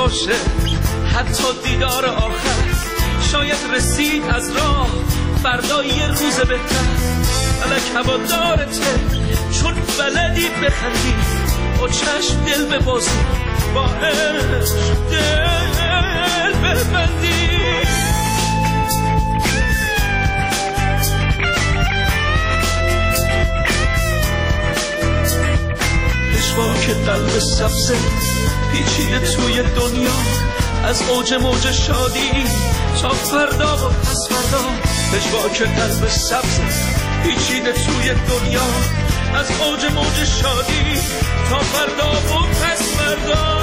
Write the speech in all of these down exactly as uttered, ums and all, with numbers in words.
باشه حتی دیدار آخر، شاید رسید از راه فردا یه روز بهتر. فلک هوادارته چون بلدی بخندی، با چشم دل ببازی، با عشق دل ببندی. پشواک قلب سبزه پیچیده توی دنیا، از اوج موج شادی تا فردا و پس فردا. پشواک قلب سبزه پیچیده توی دنیا، از اوج موج شادی تا فردا و پس فردا.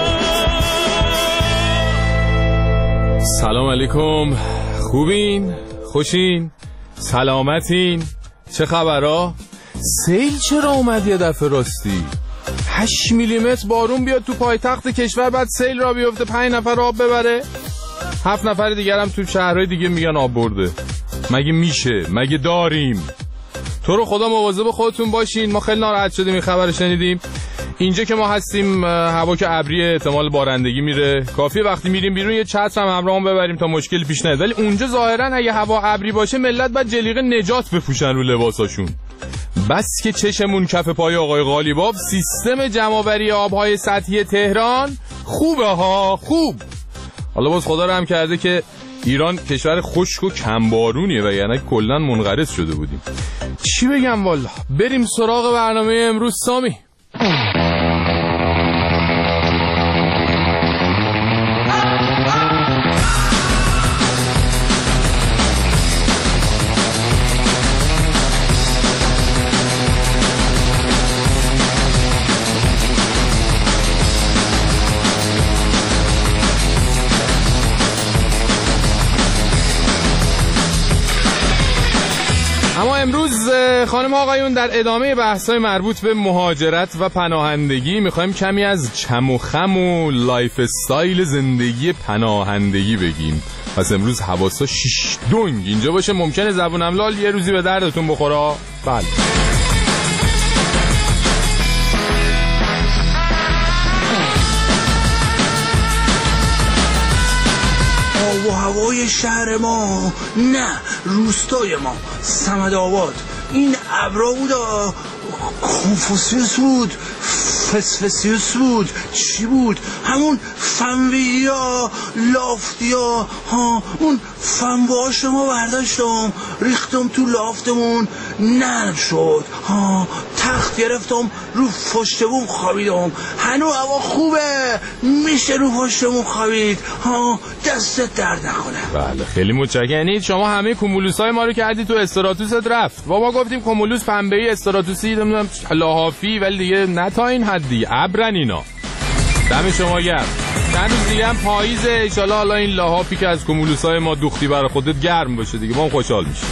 سلام علیکم، خوبین؟ خوشین؟ سلامتین؟ چه خبرها؟ سیل چرا اومد یه دفعه راستی؟ هشت میلیمتر بارون بیاد تو پایتخت کشور، بعد سیل را بیفته پنج نفر آب ببره؟ هفت نفر دیگر هم تو شهرهای دیگه میگن آب برده. مگه میشه؟ مگه داریم؟ تو رو خدا مواظب خودتون باشین. ما خیلی ناراحت شدیم این خبر شنیدیم. اینجا که ما هستیم هوا که ابریه، احتمال بارندگی میره. کافیه وقتی میریم بیرون یه چتر هم همراهمون ببریم تا مشکلی پیش نیاد. ولی اونجا ظاهرا اگه هوا ابری باشه ملت بعد جلیقه نجات بپوشن رو لباساشون. بس که چشمون کف پای آقای غالیباف. سیستم جمع‌آوری آبهای سطحی تهران خوبه ها، خوب. حالا باز خدا رحم کرده که ایران کشور خشک و کمبارونیه و یعنی کلا منقرض شده بودیم. چی بگم والا. بریم سراغ برنامه امروز سامی. اما امروز خانم آقایون در ادامه بحث‌های مربوط به مهاجرت و پناهندگی می‌خوایم کمی از چم و خم و لایف استایل زندگی پناهندگی بگیم. پس امروز حواسا شیش دنگ اینجا باشه. ممکنه زبونم لال یه روزی به دردتون بخوره. بله. و هوای شهر ما، نه روستای ما، صمدآباد، این ابرا بودا، کنفوسیوس بود، فسفسیوس بود، چی بود؟ همون فنویا، لافتیا ها، اون فنواش ما برداشتم ریختم تو لافتمون، نرم شد ها، تخت گرفتم رو پشتمون خوابیدم. هنو هوا خوبه، میشه رو پشتمون خوابید ها، دستت درد نکنه. بله خیلی متشکرم. یعنی شما همه کومولوسای ما رو کردی تو استراتوست رفت. بابا گفتیم کومولوس پنبه‌ای، استراتوسی نمیدونم لحافی، ولی دیگه نه تا این حدی. ابرن اینا. دم شما گرم. چند روز دیگه هم پاییزه، ان شاءالله حالا این لحافی که از کومولوسای ما دوختی برای خودت گرم باشه دیگه، ما هم خوشحال میشیم.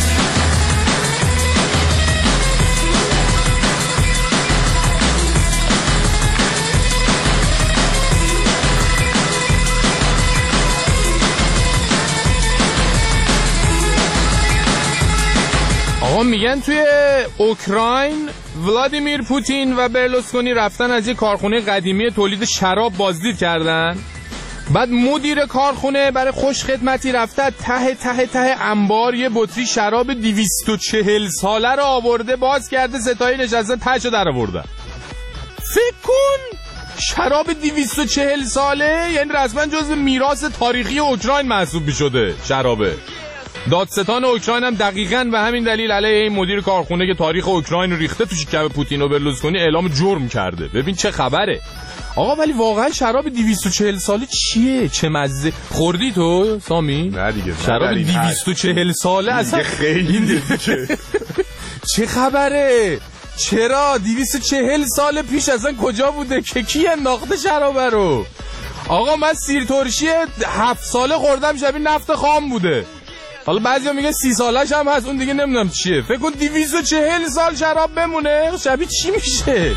آقا میگن توی اوکراین ولادیمیر پوتین و برلوسکونی رفتن از یه کارخونه قدیمی تولید شراب بازدید کردن. بعد مدیر کارخونه برای خوش خدمتی رفته ته ته ته انبار یه بطری شراب دویست و چهل ساله رو آورده باز کرده، ستایی نشسته تهشو در آورده. فکر کن شراب دویست و چهل ساله، یعنی رسما جزو میراث تاریخی اوکراین محسوب میشده شرابه. دادستان اوکراین هم دقیقاً به همین دلیل علیه این مدیر کارخونه که تاریخ اوکراین رو ریخته تو شکم پوتین و برلوسکونی اعلام جرم کرده. ببین چه خبره آقا. ولی واقعا شراب دویست و چهل ساله چیه؟ چه مزه. خوردی تو سامی؟ نه دیگه. شراب دویست و چهل ساله اصلا خیلی دیگه. چه خبره؟ چرا دویست و چهل سال پیش اصلا کجا بوده که کی انداخته شراب رو؟ آقا من سیر ترشی هفت ساله خوردم، شبیه نفت خام بوده. حالا بعضیا میگه سی سالش هم هست، اون دیگه نمیدونم چیه. فکر کن دویست و چهل سال شراب بمونه، شبیه چی میشه؟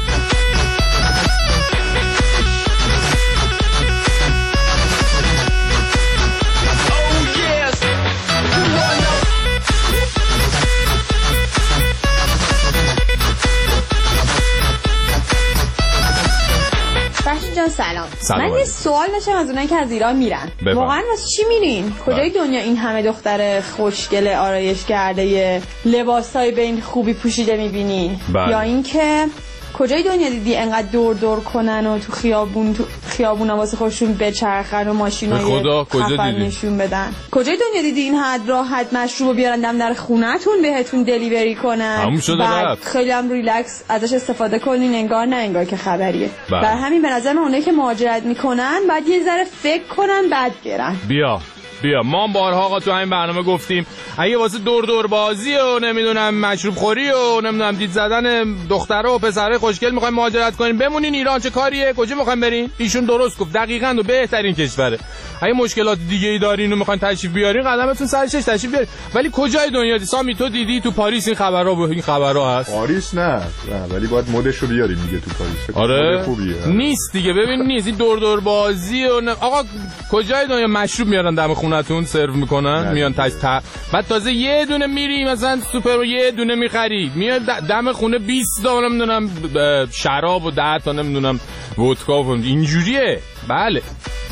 بخش جان سلام. سلام. من یه سوال داشتم از اونایی که از ایران میرن. بفرم. واقعا واسه چی میرین؟ کجای دنیا این همه دختر خوشگل آرایش کرده لباسای به این خوبی پوشیده میبینین؟ یا اینکه کجای دنیا دیدی انقدر دور دور کنن و تو خیابون تو خیابونا واسه خودشون بچرخن و ماشینای خفن نشون بدن؟ کجای دنیا دیدی این حد راحت مشروبو بیارن دم در خونه‌تون بهتون دلیوری کنن؟ بعد خیلی هم ریلکس ازش استفاده کنین، انگار نه انگار که خبریه. در همین به نظر من اونایی که مهاجرت میکنن بعد یه ذره فکر کنن بعد برن. بیا بیا ما بارها آقا تو همین برنامه گفتیم اگه واسه دور دور بازی و نمیدونم مشروب خوری و نمیدونم دید زدن دخترها و پسرای خوشگل میخوایم مهاجرت کنین بمونین ایران چه کاریه؟ کجا میخوایم برین؟ ایشون درست گفت، دقیقاً و بهترین کشوره. اگه مشکلات دیگه ای دارین و میخواین تشریف بیارین قدمتون سر چش تشریف بیارین. ولی کجای دنیا دی سامی تو دیدی تو پاریس این خبرها و این خبرها هست؟ پاریس نه, نه ولی باید مودشو بیاریم دیگه تو پاریس. آره نیست دیگه. ببین نیست این دور دور بازی و ن... آقا کجای دنیا مشروب میارن دم خونتون سرو میکنن میان تاش تا بعد تازه یه دونه میری مثلا سوپر و یه دونه میخری میاد دم خونه بیست تا نمیدونم شراب و ده تا نمیدونم ودکا و اینجوریه. بله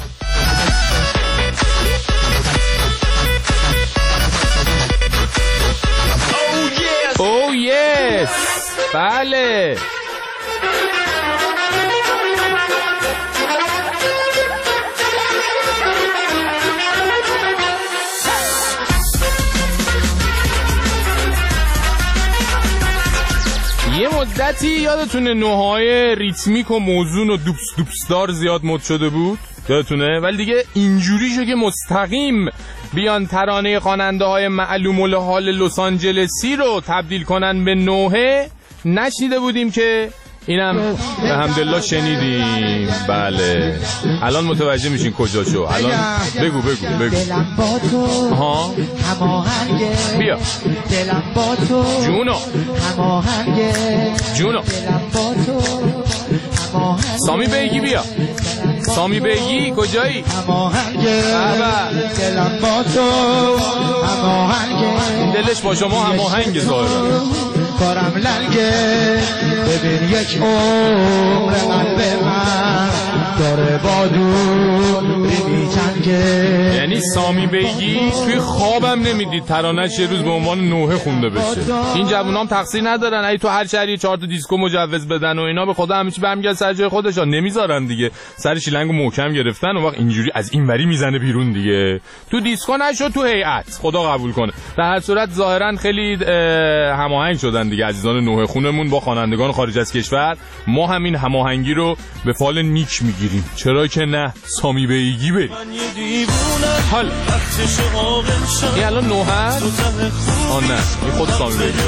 او یس بله یه مدتی یادتونه نوهای ریتمیک و موزون و دوبس دوبسدار زیاد مد شده بود یادتونه؟ ولی دیگه اینجوری شو که مستقیم بیان ترانه خواننده های معلوم الحال لس آنجلسی رو تبدیل کنن به نوحه نشنیده بودیم که اینم به حمدالله شنیدیم. بله الان متوجه میشین کجا شو. الان بگو بگو بگو ها بیا جونو جونو سامی بیگی بیا سامی بیگی کجایی؟ دلش با شما هماهنگ ظاهرا کارم لنگه ببین یک عمر قلب من داره با دوری می‌جنگه. یعنی سامی بیگی توی خوابم نمیدید ترانه‌اش یه روز به عنوان نوحه خونده بشه. این جوونام تقصیر ندارن اگه تو هر شهری چهار تا دیسکو مجوز بدن و اینا به خدا همه چی برمیگرده سر جای خودشا نمیذارن دیگه. سر شیلنگو محکم گرفتن و وقت اینجوری از این وری میزنه بیرون دیگه. تو دیسکو نشو تو هیئت خدا قبول کنه. در هر صورت ظاهرا خیلی هماهنگ شدن دیگه عزیزان نوحه خونمون با خوانندگان خارج از کشور. ما همین هماهنگی رو به فال نیک میگیریم. چرا که نه سامی بیگی بریم. حال این الان نوحه آه نه این خود سامی بیگی.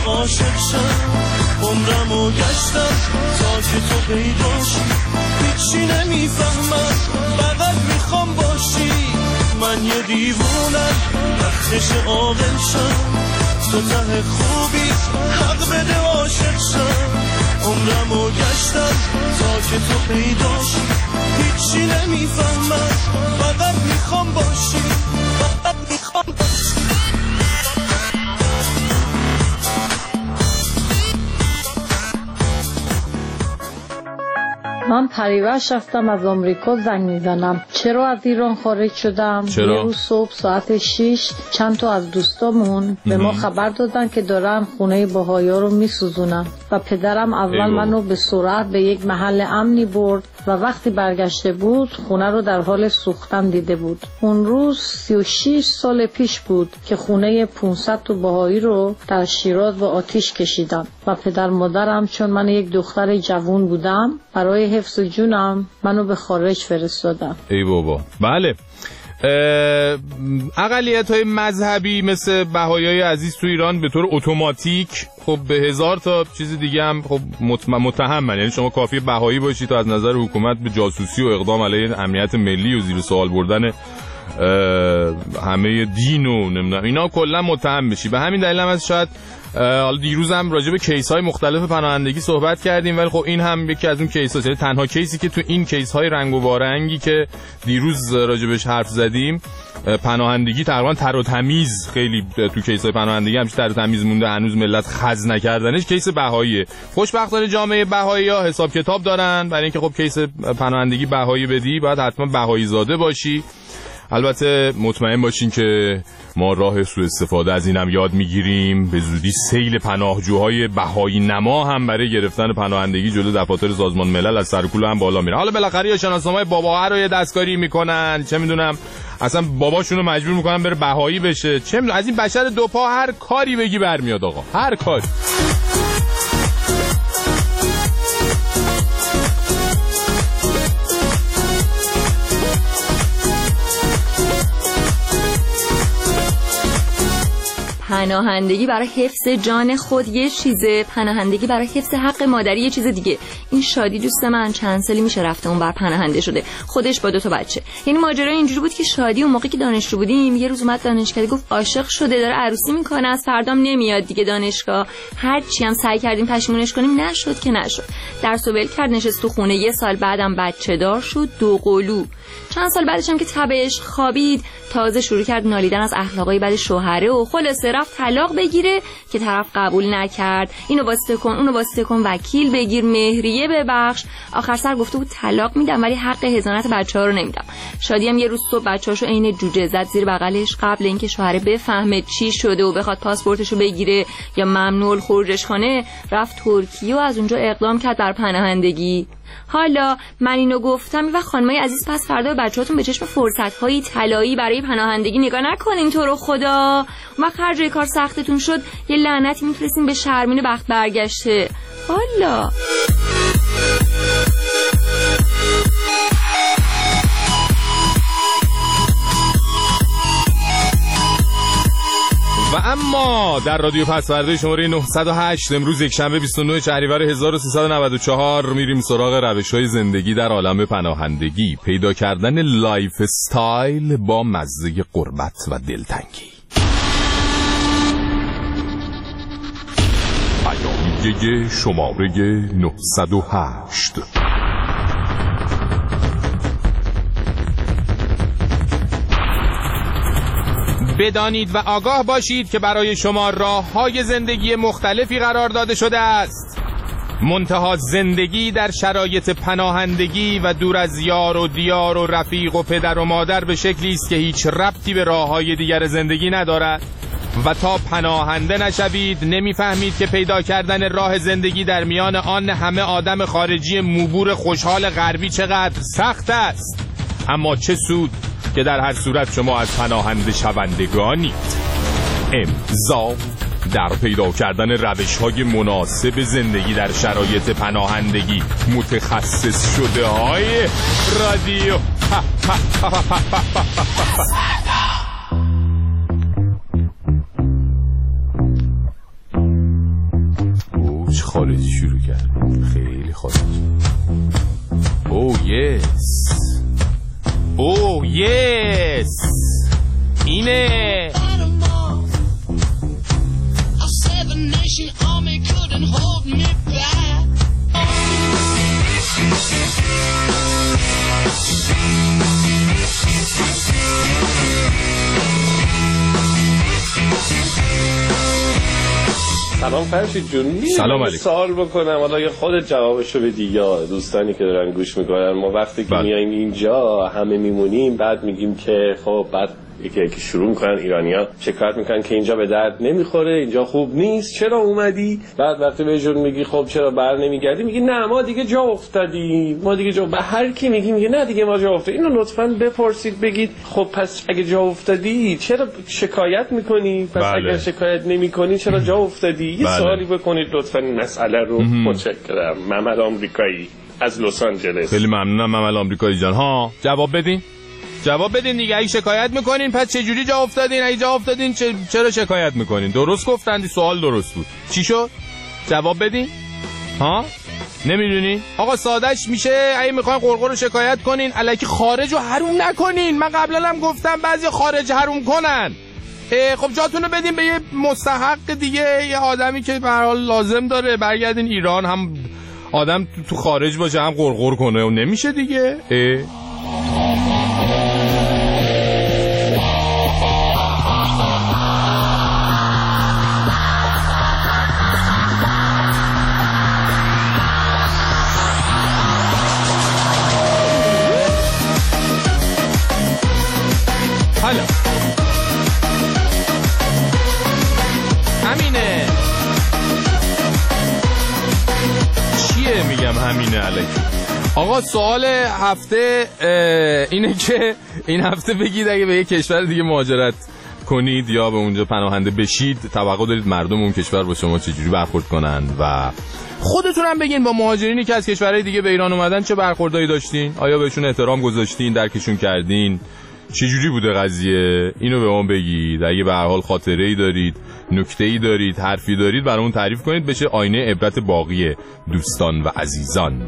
عمرمو گشتم تا که تو پیداشی هیچی نمیفهمم فقط میخوام باشی. من یه دیوونم وقتش عاقل شم تو ته خوبی حق بده عاشق شم. عمرمو گشتم تا که تو پیداشی هیچی نمیفهمم فقط میخوام باشی فقط میخوام باشی. من پریوش رفتم از آمریکا زنگ میزنم چرا از ایران خارج شدم. چرا؟ یه روز صبح ساعت شیش چند تا از دوستامون به ما خبر دادن که دارن خونه بهایا رو میسوزونن و پدرم اول ایو. منو به سرعت به یک محل امنی برد و وقتی برگشته بود خونه رو در حال سوختن دیده بود. اون روز سی و شش سال پیش بود که خونه پانصد تا بهایی رو در شیراز با آتیش کشیدن و پدر مادرم چون من یک دختر جوان بودم برای حفظ جونم منو به خارج فرستادن. ای بابا. بله اقلیت‌های مذهبی مثل بهاییای عزیز تو ایران به طور اتوماتیک خب به هزار تا چیز دیگه هم خب متهمن. یعنی شما کافی بهایی باشی تا از نظر حکومت به جاسوسی و اقدام علیه امنیت ملی و زیر سوال بردن همه دین و نمیدونم اینا کلا متهم بشی. به همین دلیل هم از شاید حالا دیروز هم راجع به کیس های مختلف پناهندگی صحبت کردیم، ولی خب این هم یکی از اون کیس ها، تنها کیسی که تو این کیس های رنگ و وارنگی که دیروز راجع بهش حرف زدیم پناهندگی تقریبا تر و تمیز، خیلی تو کیس های پناهندگی همش تر و تمیز مونده، هنوز ملت خز نکردنش، کیس بهاییه. خوشبختانه جامعه بهایی ها حساب کتاب دارن، برای اینکه خب کیس پناهندگی بهایی بدی باید حتما بهایی زاده باشی. البته مطمئن باشین که ما راه سوء استفاده از اینم یاد میگیریم. به زودی سیل پناهجوهای بهایی نما هم برای گرفتن پناهندگی جلو دفاتر سازمان ملل از سر کوله هم بالا میره. حالا بالاخره یا شناسنامه بابا رو یه دستکاری میکنن، چه میدونم اصلا باباشون رو مجبور میکنن بره بهایی بشه، چه میدونم از این بشر دو پا هر کاری بگی برمیاد آقا، هر کاری. پناهندگی برای حفظ جان خود یه چیزه، پناهندگی برای حفظ حق مادری یه چیز دیگه. این شادی دوست من چند سالی میشه رفته اون بر پناهنده شده، خودش با دو تا بچه. یعنی ماجرا اینجوری بود که شادی اون موقعی که دانشجو بودیم یه روز اومد دانشکده گفت عاشق شده، داره عروسی میکنه، از فردام نمیاد دیگه دانشگاه. هر چی هم سعی کردیم پشیمونش کنیم نشد که نشد. درس و ول کرد، نشست تو خونه. یه سال بعدم بچه دار شد، دو قلو. چند سال بعدش هم که تبش خوابید تازه شروع کرد نالیدن از اخلاقای بد شوهره و خلاصه رفت طلاق بگیره که طرف قبول نکرد. اینو واسطه کن اونو واسطه کن، وکیل بگیر، مهریه ببخش. آخر سر گفته بود طلاق میدم ولی حق حضانت بچه‌ها رو نمیدم. شادی هم یه روز صبح بچه‌اشو عین جوجه زد زیر بغلش قبل اینکه شوهر بفهمه چی شده و بخواد پاسپورتشو بگیره یا ممنوع خروجش کنه، رفت ترکیه و از اونجا اقدام کرد بر پناهندگی. حالا من اینو گفتم و خانمای عزیز پس فردا بچه‌هاتون به چشم فرصت‌های طلایی برای پناهندگی نگاه نکنین تو رو خدا. ما هر جای کار سختتون شد یه لعنتی میفرستین به شرمین بخت برگشته. حالا و اما در رادیو پسورده شماره نهصد و هشت امروز یک شنبه بیست و نه شهریور هزار و سیصد و نود و چهار میریم سراغ روش‌های زندگی در عالم پناهندگی، پیدا کردن لایف استایل با مزه غربت و دلتنگی. پیامیه شماره نهصد و هشت. بدانید و آگاه باشید که برای شما راه‌های زندگی مختلفی قرار داده شده است. منتها زندگی در شرایط پناهندگی و دور از یار و دیار و رفیق و پدر و مادر به شکلی است که هیچ ربطی به راه‌های دیگر زندگی ندارد و تا پناهنده نشوید نمیفهمید که پیدا کردن راه زندگی در میان آن همه آدم خارجی موبور خوشحال غربی چقدر سخت است. اما چه سود که در هر صورت شما از پناهنده شوندگانید. امضا در پیدا کردن روش‌های مناسب زندگی در شرایط پناهندگی، متخصص شده های رادیو اوه چه خارجی شروع کرد، خیلی خارجی. اوه یس اوه یس اینه. سلام فرشید جون، سلام علیکم. سوال بکنم حالا یا خودت جوابشو بدی یا دوستانی که دارن گوش میکنن. ما وقتی که میایم اینجا همه میمونیم بعد میگیم که خب بعد یکی یکی شروع میکنن ایرانی‌ها شکایت میکنن که اینجا به درد نمیخوره، اینجا خوب نیست، چرا اومدی؟ بعد وقتی بهشون میگی خب چرا بر نمیگردی میگی نه ما دیگه جا افتادیم، ما دیگه جا. به هر کی میگی میگه نه دیگه ما جا افتادیم. اینو لطفاً بپرسید بگید خب پس اگه جا افتادی چرا شکایت میکنی؟ پس بله. اگه شکایت نمیکنی چرا جا افتادی؟ یه بله. سوالی بکنید لطفاً این مسئله رو. متشکرم. محمد آمریکایی از لس آنجلس. خیلی ممنونم محمد آمریکایی جان. ها جواب بدین. جواب بدین دیگه. اگه شکایت میکنین پس چه جوری جا افتادین؟ اگه جا افتادین چه... چرا شکایت میکنین؟ درست گفتن، سوال درست بود. چی شد؟ جواب بدین. ها نمیدونین؟ آقا سادهش میشه اگه میخواین قرقر شکایت کنین الکی خارج رو حروم نکنین. من قبلا هم گفتم بعضی خارج حروم کنن. خب جاتونو بدین به یه مستحق دیگه، یه آدمی که به هر حال لازم داره. برگردین ایران، هم آدم تو خارج باشه هم غرغر کنه و نمیشه دیگه. حالا همینه، چیه میگم همینه علیک. آقا سوال هفته اینه که این هفته بگید اگه به یک کشور دیگه مهاجرت کنید یا به اونجا پناهنده بشید، توقع دارید مردم اون کشور با شما چجوری برخورد کنن؟ و خودتون هم بگین با مهاجرینی که از کشورهای دیگه به ایران اومدن چه برخوردایی داشتین؟ آیا بهشون احترام گذاشتین، درکشون کردین؟ چجوری بوده قضیه؟ اینو به ما بگید. اگه به هر حال خاطره‌ای دارید، نکته‌ای دارید، حرفی دارید، برامون تعریف کنید، بشه آینه عبرت باقی دوستان و عزیزان.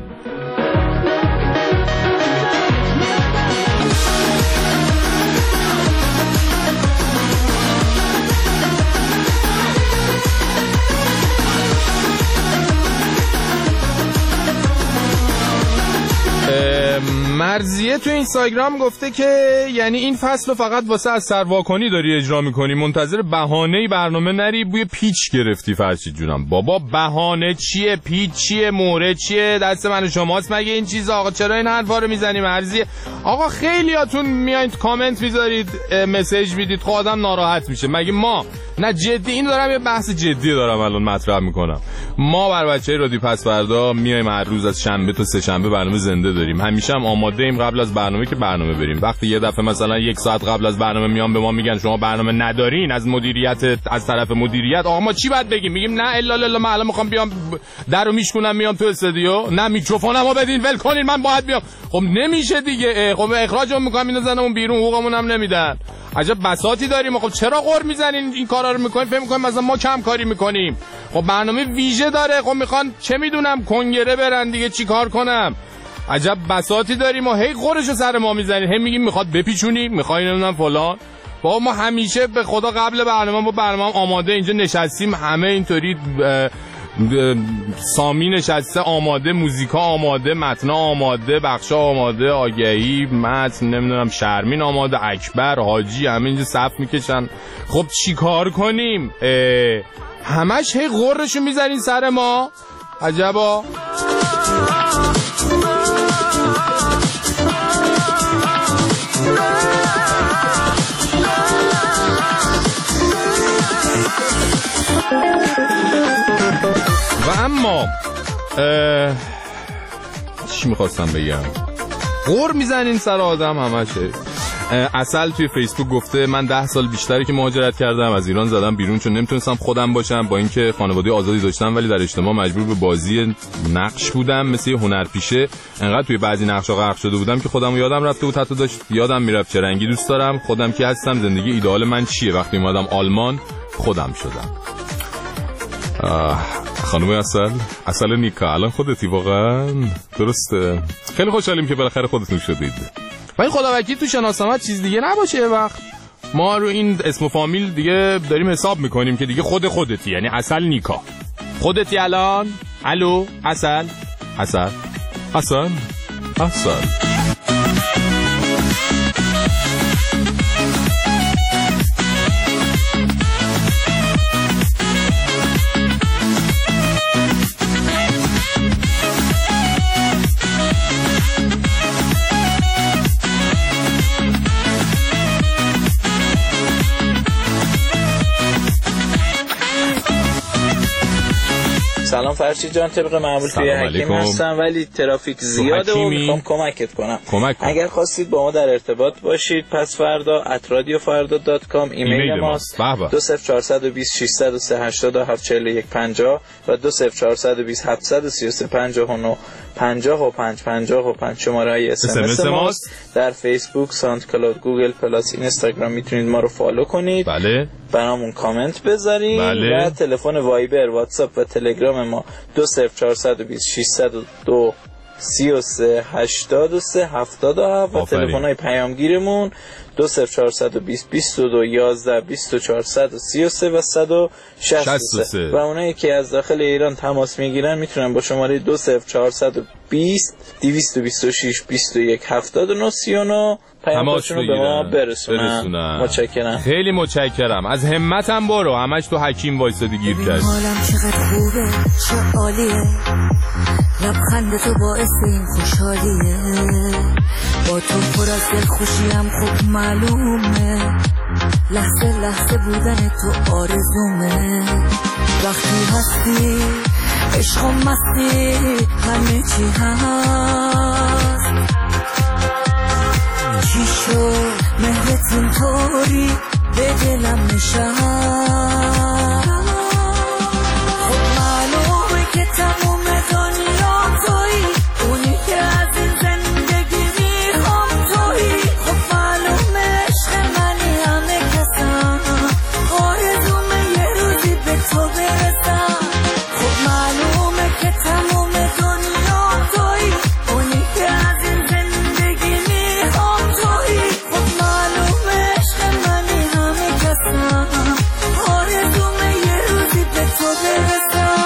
مرزیه تو اینستاگرام گفته که یعنی این فصل رو فقط واسه از سرواکنی داری اجرا میکنی، منتظر بهانه‌ای برنامه نری، بوی پیچ گرفتی. فرشید جونم بابا بهانه چیه؟ پیچ چیه؟ مورد چیه؟ دست من و شماست مگه این چیزا؟ آقا چرا این حرفا رو میزنی مرزیه؟ آقا خیلیاتون میایید کامنت میذارید، مسیج میدید، خب آدم ناراحت میشه. مگه ما نه جدی این دارم یه بحث جدی دارم الان مطرح میکنم. ما بر بچه‌ی رادیو پس فردا میایم هر روز از شنبه تا سه شنبه برنامه زنده داریم. همیشه هم آماده ایم قبل از برنامه که برنامه بریم. وقتی یه دفعه مثلا یک ساعت قبل از برنامه میان به ما میگن شما برنامه ندارین از مدیریت، از طرف مدیریت، آقا ما چی باید بگیم؟ میگیم نه الا الا من الان میخوام بیام درو میشکنم میام تو استودیو، نه میکروفونمو بدین ول کنین من باید بیام. خب نمیشه دیگه. خب اخراجمون میکنم میذارن بیرون، حقوقمون هم نمیدن. عجب بساطی داریم. خب چرا غر میزنین این کارا رو میکنین؟ فکر میکنین مثلا ما کم کاری میکنیم؟ خب برنامه ویژه داره. خب میخوان چه میدونم کنگره برن دیگه، چی کار کنم؟ عجب بساطی داریم و هی غرشو سر ما میزنین، هی میگیم میخواد بپیچونی، میخواین نمیدونم فلان. با ما همیشه به خدا قبل برنامه با برنامه آماده اینجا نشستیم، همه اینطوری سامی نشسته آماده، موزیکا آماده، متنا آماده، بخشا آماده، آگهی، متن، نمیدونم شرمین آماده، اکبر، حاجی، همه اینجا صف میکشن. خب چی کار کنیم؟ همش هی غرشو میزنین سر ما. عجبا. و اما چی میخواستم بگم؟ غور میزنین سر آدم همشه. اصل توی فیسبوک گفته من ده سال بیشتری که مهاجرت کردم، از ایران زدم بیرون چون نمیتونستم خودم باشم، با اینکه خانواده آزادی داشتم ولی در اجتماع مجبور به بازی نقش بودم، مثل یه هنرپیشه. انقدر توی بعضی نقشا غرق شده بودم که خودمو یادم رفته بود، حتی داشت یادم میرفت چه رنگی دوست دارم، خودم کی هستم، زندگی ایدئال من چیه. وقتی اومدم آلمان خودم شدم. خانم اصل، اصل نیکا، الان خودتی واقعا؟ درسته. خیلی خوشحالیم که بالاخره خودتون شدید. ولی خدا وکیل تو شناسنامه چیز دیگه نباشه. یه وقت ما رو این اسم و فامیل دیگه داریم حساب میکنیم که دیگه خود خودتی، یعنی اصل نیکا خودتی الان. الو اصل، اصل، اصل، اصل. سلام فرشید جان، طبق معمول توی حکیم هستم ولی ترافیک زیاده و میخوام کمکت کنم. کمک کن. اگر خواستید با ما در ارتباط باشید پس فردا ات رادیو فردا دات کام ایمیل ماست. دو صفر چهار دو صفر شش صفر سه هشت هفت چهار یک پنجاه و دو صفر چهار دو صفر هفت سه سه پنجاه و نه پنجاه و پنج پنجاه و پنج شماره های اس ام اس ماست. در فیسبوک، ساوند کلاود، گوگل پلاس، اینستاگرام میتونید ما رو فالو کنید. بله. برامون کامنت بذارید. بله. و تلفن وایبر، واتساپ و تلگرام ما دو صفر چهار دو صفر شش صفر دو سی و سه هشتاد و سه هفتاد و هفت و تلفن‌های پیامگیرمون دو صفر چهارصد و بیست بیست و دو یازده بیست و چهارصد و سی و سه و صد و شصت و سه و اونایی که از داخل ایران تماس میگیرن میتونن با شماره دو صفر چهارصد و بیست دویست و بیست و شش بیست و یک هفتاد و نه سی و نه پیامشون رو به ما برسونن. برسونن. متشکرم. خیلی متشکرم. از همتم برو، همش تو حکیم وایسادی گیر کرد. حالم چقدر خوبه، چه عالیه، لبخند تو باعث این خوشحالیه، با تو پر از دل خوشیم خوب معلومه، لحظه لحظه بودن تو آرزومه، وقتی هستی عشق و مستی همه چی هست، چی شد مهرت اینطوری به دلم نشست، خب معلومه که تموم دنیا تویی، اونی که از این زندگی میخوام تویی، خب معلومه عشق منی همه کسم، آرزومه یه روزی به تو برسم، خب معلومه که تموم دنیا تویی، اونی که از این زندگی میخوام تویی، خب معلومه عشق منی همه کسم، آرزومه یه روزی به تو برسم.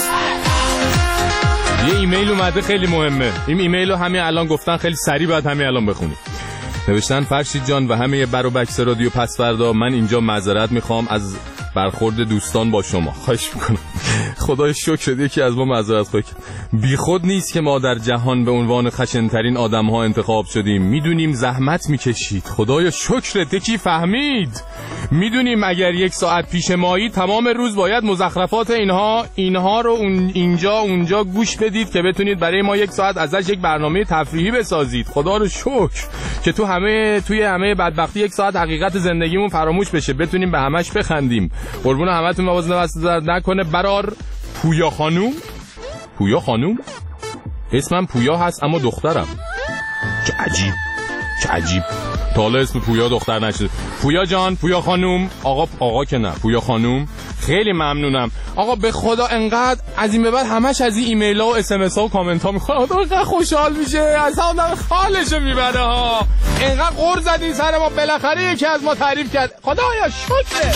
یه ایمیل اومده خیلی مهمه، این ایمیل رو همین الان گفتن، خیلی سریع باید همین الان بخونی. نوشتن فرشید جان و همه بر و بکس رادیو پس فردا، من اینجا معذرت میخوام از برخورد دوستان با شما، خواهش میکنم. خدای شکر یکی از ما معذرت خواهی کرد. بی خود نیست که ما در جهان به عنوان خشنترین آدم ها انتخاب شدیم، میدونیم زحمت میکشید، خدای شکرت یکی فهمید، میدونیم اگر یک ساعت پیش مایی تمام روز باید مزخرفات اینها اینها رو اون اینجا اونجا گوش بدید که بتونید برای ما یک ساعت ازش یک برنامه تفریحی بسازید. خدا رو شکر که تو همه توی همه بدبختی یک ساعت حقیقت زندگیمون فراموش بشه، بتونیم به همش بخندیم. قربون همتون، مواظب نوسط نکنه. برار پویا خانوم، پویا خانوم اسمم پویا هست اما دخترم، چه عجیب چه عجیب، تا حالا اسم پویا دختر نشده. پویا جان، پویا خانوم، آقا آقا که نه، پویا خانوم، خیلی ممنونم آقا. به خدا انقدر از این به بعد همش از این ایمیل ها و اس ام اس ها و کامنت ها میخواد، آدم انقدر خوشحال میشه، از آدم خالشو میبره ها. انقدر غر زدین سر ما، بالاخره یکی از ما تعریف کرد، خدایا شکره.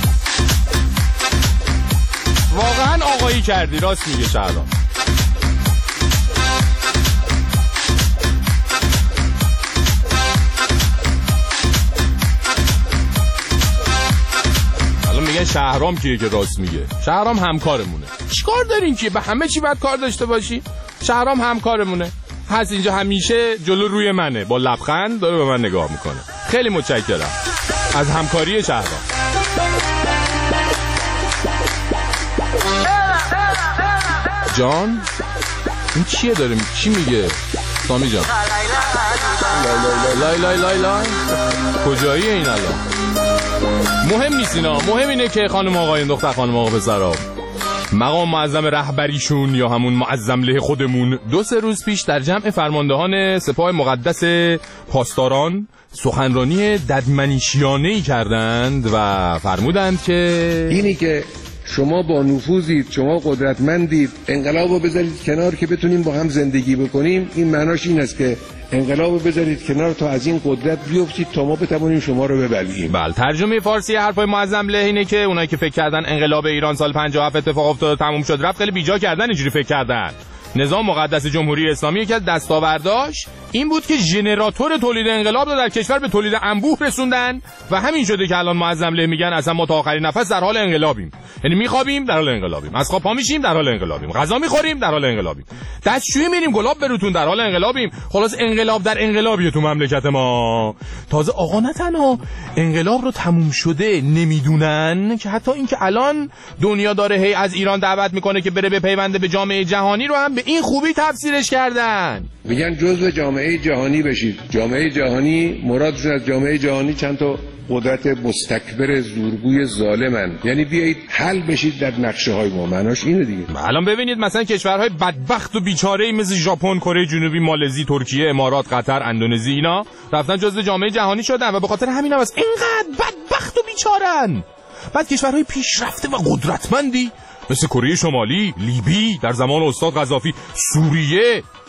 واقعا آقایی کردی، راست میگه شهرام. الان میگن شهرام کیه که راست میگه؟ شهرام همکارمونه. چیکار دارین که به همه چی باید کار داشته باشی؟ شهرام همکارمونه، هست اینجا همیشه جلو روی منه، با لبخند داره به من نگاه میکنه. خیلی متشکرم از همکاری شهرام. جان این چیه داریم؟ چی میگه سامی جان؟ لای لای لای لای کجاییه این الان؟ مهم نیست اینا، مهم اینه که خانم آقایون، دختر خانم آقا پسرا، مقام معظم رهبریشون یا همون معظم له خودمون دو سه روز پیش در جمع فرماندهان سپاه مقدس پاسداران سخنرانی ددمنشیانه‌ای کردند و فرمودند که اینی که شما با نفوذید، شما قدرتمندید، انقلاب رو بذارید کنار که بتونیم با هم زندگی بکنیم، این معناش این است که انقلاب رو بذارید کنار تا از این قدرت بیفتید تا ما بتوانیم شما رو ببلعیم. بله، ترجمه فارسی حرفای معظم له اینه که اونایی که فکر کردن انقلاب ایران سال پنجاه و هفت اتفاق افتاد تموم شد رفت، خیلی بیجا کردن اینجوری فکر کردن. نظام مقدس جمهوری اسلامی که دستاورداش این بود که ژنراتور تولید انقلاب رو در کشور به تولید انبوه رسوندن و همین شده که الان معظم له میگن اصلا ما تا آخرین نفس در حال انقلابیم، یعنی میخوابیم در حال انقلابیم، از خواب پا میشیم در حال انقلابیم، غذا میخوریم در حال انقلابیم، دستشویی میریم گلاب بروتون در حال انقلابیم. خلاص انقلاب در انقلابیه تو مملکت ما. تازه آقا نه تنها انقلاب رو تموم شده نمیدونن که حتی اینکه الان دنیا داره هی از ایران دعوت میکنه که بره به پیونده به جامعه جهانی رو هم به این خوبی تفسیرش کردن. میگن جزء جامعه جهانی بشید. جامعه جهانی مرادشون از جامعه جهانی چند تا قدرت مستکبر زورگوی ظالمن، یعنی بیایید حل بشید در نقشه های ما. معناش اینه دیگه. الان ببینید مثلا کشورهای بدبخت و بیچاره مثل ژاپن، کره جنوبی، مالزی، ترکیه، امارات، قطر، اندونزی، اینا رفتن جزء جامعه جهانی شدن و به خاطر همین هم است اینقدر بدبخت و بیچارن. بعد کشورهای پیشرفته و قدرتمندی مثل کره شمالی، لیبی در زمان استاد قذافی، سوریه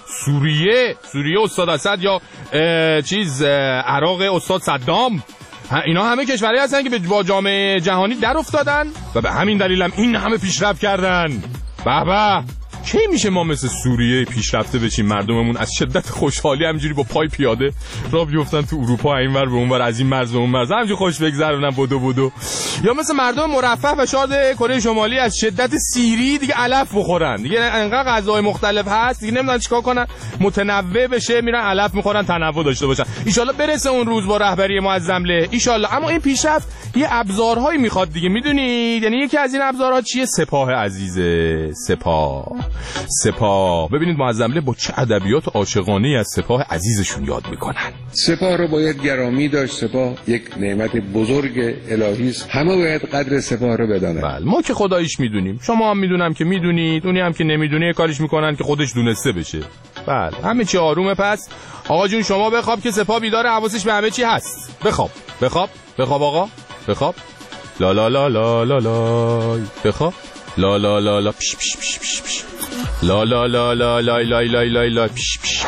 سوریه سوریه استاد اسد یا چیز عراق استاد صدام، اینا همه کشورهایی هستن که با جامعه جهانی در افتادن و به همین دلیل هم این همه پیشرفت کردن. به به، کی میشه ما مثل سوریه پیشرفته بشیم، مردممون از شدت خوشحالی همینجوری با پای پیاده راه بیفتن تو اروپا اینور به اونور، از این مرز به اون مرز همینجوری خوش بگذرونن بدو بدو، یا مثل مردم مرفه و شاد کره شمالی از شدت سیری دیگه علف بخورن، دیگه انقدر غذاهای مختلف هست دیگه نمیدونن چیکار کنن، متنوع بشه میرن علف میخورن، تنوع داشته باشن. ان شاءالله برسه اون روز با رهبری معظم له ان شاءالله. اما این پیشرفت یه ابزارهایی میخواد دیگه، میدونید، یعنی یکی از این ابزارها چیه؟ سپاه عزیزه، سپاه سپاه. ببینید معظم له با چه ادبیات عاشقانه‌ای از سپاه عزیزشون یاد میکنن. سپاه رو باید گرامی داشت، سپاه یک نعمت بزرگ الهی است، همه باید قدر سپاه رو بدانن. بله ما که خداییش میدونیم، شما هم میدونم که میدونید، اونی هم که نمیدونه کاریش میکنن که خودش دونسته بشه. بله همه چی آرومه. پس آقا جون شما بخواب که سپاه بیداره، حواسش به همه چی هست. بخواب بخواب بخواب آقا بخواب. لا لا لا لا لا لا بخواب. لا لا لا لا پیش پیش پیش پیش پیش. لا لا لا لا لا لا لا لا لا پیش پیش.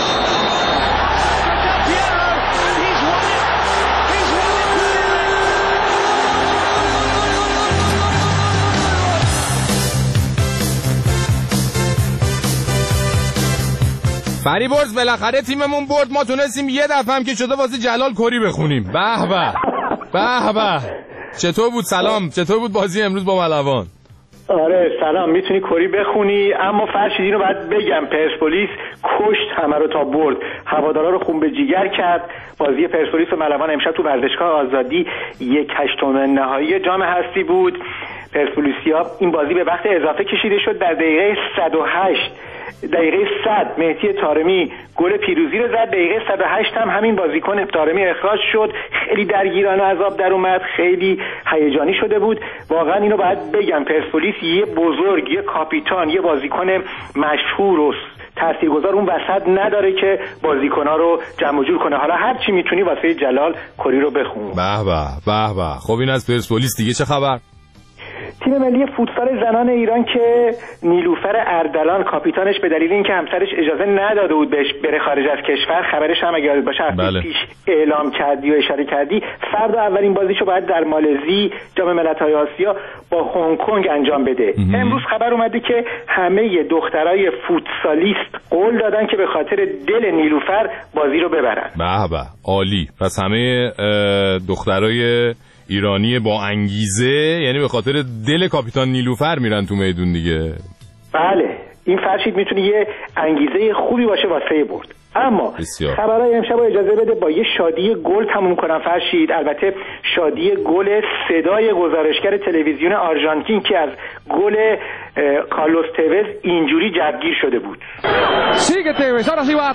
فریبرز بالاخره تیممون برد، ما تونستیم یه دفعه هم که شده واسه جلال کری بخونیم. به به به به. چطور بود؟ سلام، چطور بود بازی امروز با ملوان؟ آره سلام، میتونی کری بخونی، اما فرشید اینو باید بگم، پرسپولیس کشت همه رو تا برد، هوادارا رو خون به جیگر کرد. بازی پرسپولیس و ملوان امشب تو ورزشگاه آزادی یک هشتم نهایی جام هستی بود. پرسپولیسیا این بازی به وقت اضافه کشیده شد، در دقیقه صد و هشت دقیقه صد مهدی طارمی گل پیروزی رو زد، دقیقه صد و هشت هم همین بازیکن طارمی اخراج شد. خیلی درگیرانه از آب در اومد، خیلی هیجانی شده بود. واقعا اینو باید بگم، پرسپولیس یه بزرگ، یه کاپیتان، یه بازیکن مشهور و تاثیرگذار اون وسط نداره که بازیکن‌ها رو جمع و جور کنه. حالا هر چی میتونی واسه جلال کری رو بخون. به به به به. خب این از پرسپولیس دیگه چه خبر؟ تیم ملی فوتسال زنان ایران که نیلوفر اردلان کاپیتانش به دلیل اینکه همسرش اجازه نداده بود بهش بره خارج از کشور، خبرش هم اگه یادت باشه هفته بله. پیش اعلام کردی و اشاره کردی، فردا اولین بازیشو باید در مالزی جام ملت‌های آسیا با هنگ کنگ انجام بده. ام. امروز خبر اومده که همه دخترای فوتسالیست قول دادن که به خاطر دل نیلوفر بازی رو ببرن. به به عالی. پس همه دخترای ایرانی با انگیزه، یعنی به خاطر دل کاپیتان نیلوفر میرن تو میدون دیگه. بله این فرشید میتونه یه انگیزه خوبی باشه واسه برد. اما خبرهای امشب اجازه بده با یه شادی گل تموم کنم فرشید، البته شادی گل صدای گزارشگر تلویزیون آرژانتین که از گل کارلوس توز اینجوری جوگیر شده بود. Sigue Tevez, ahora sí va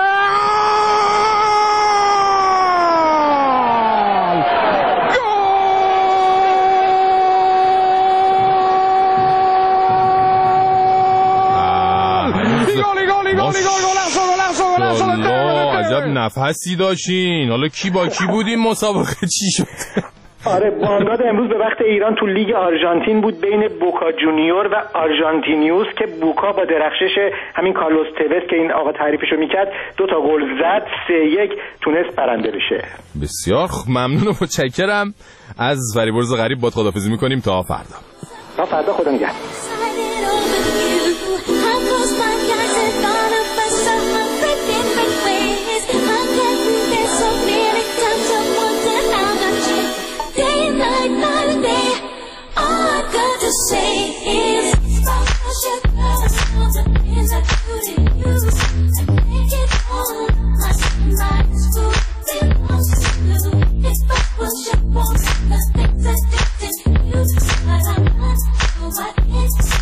عجب نفسی داشتین. حالا کی با کی بود این مسابقه چی شد؟ آره بامداد امروز به وقت ایران تو لیگ آرژانتین بود بین بوکا جونیور و آرژانتینیوس که بوکا با درخشش همین کارلوس توز که این آقا تعریفشو میکرد دو تا گل زد، سه یک تونست برنده بشه. بسیار ممنون و متشکرم. از فریبرز غریب باد خداحافظی میکنیم تا فردا. تا فردا، خدا نگهدار. It's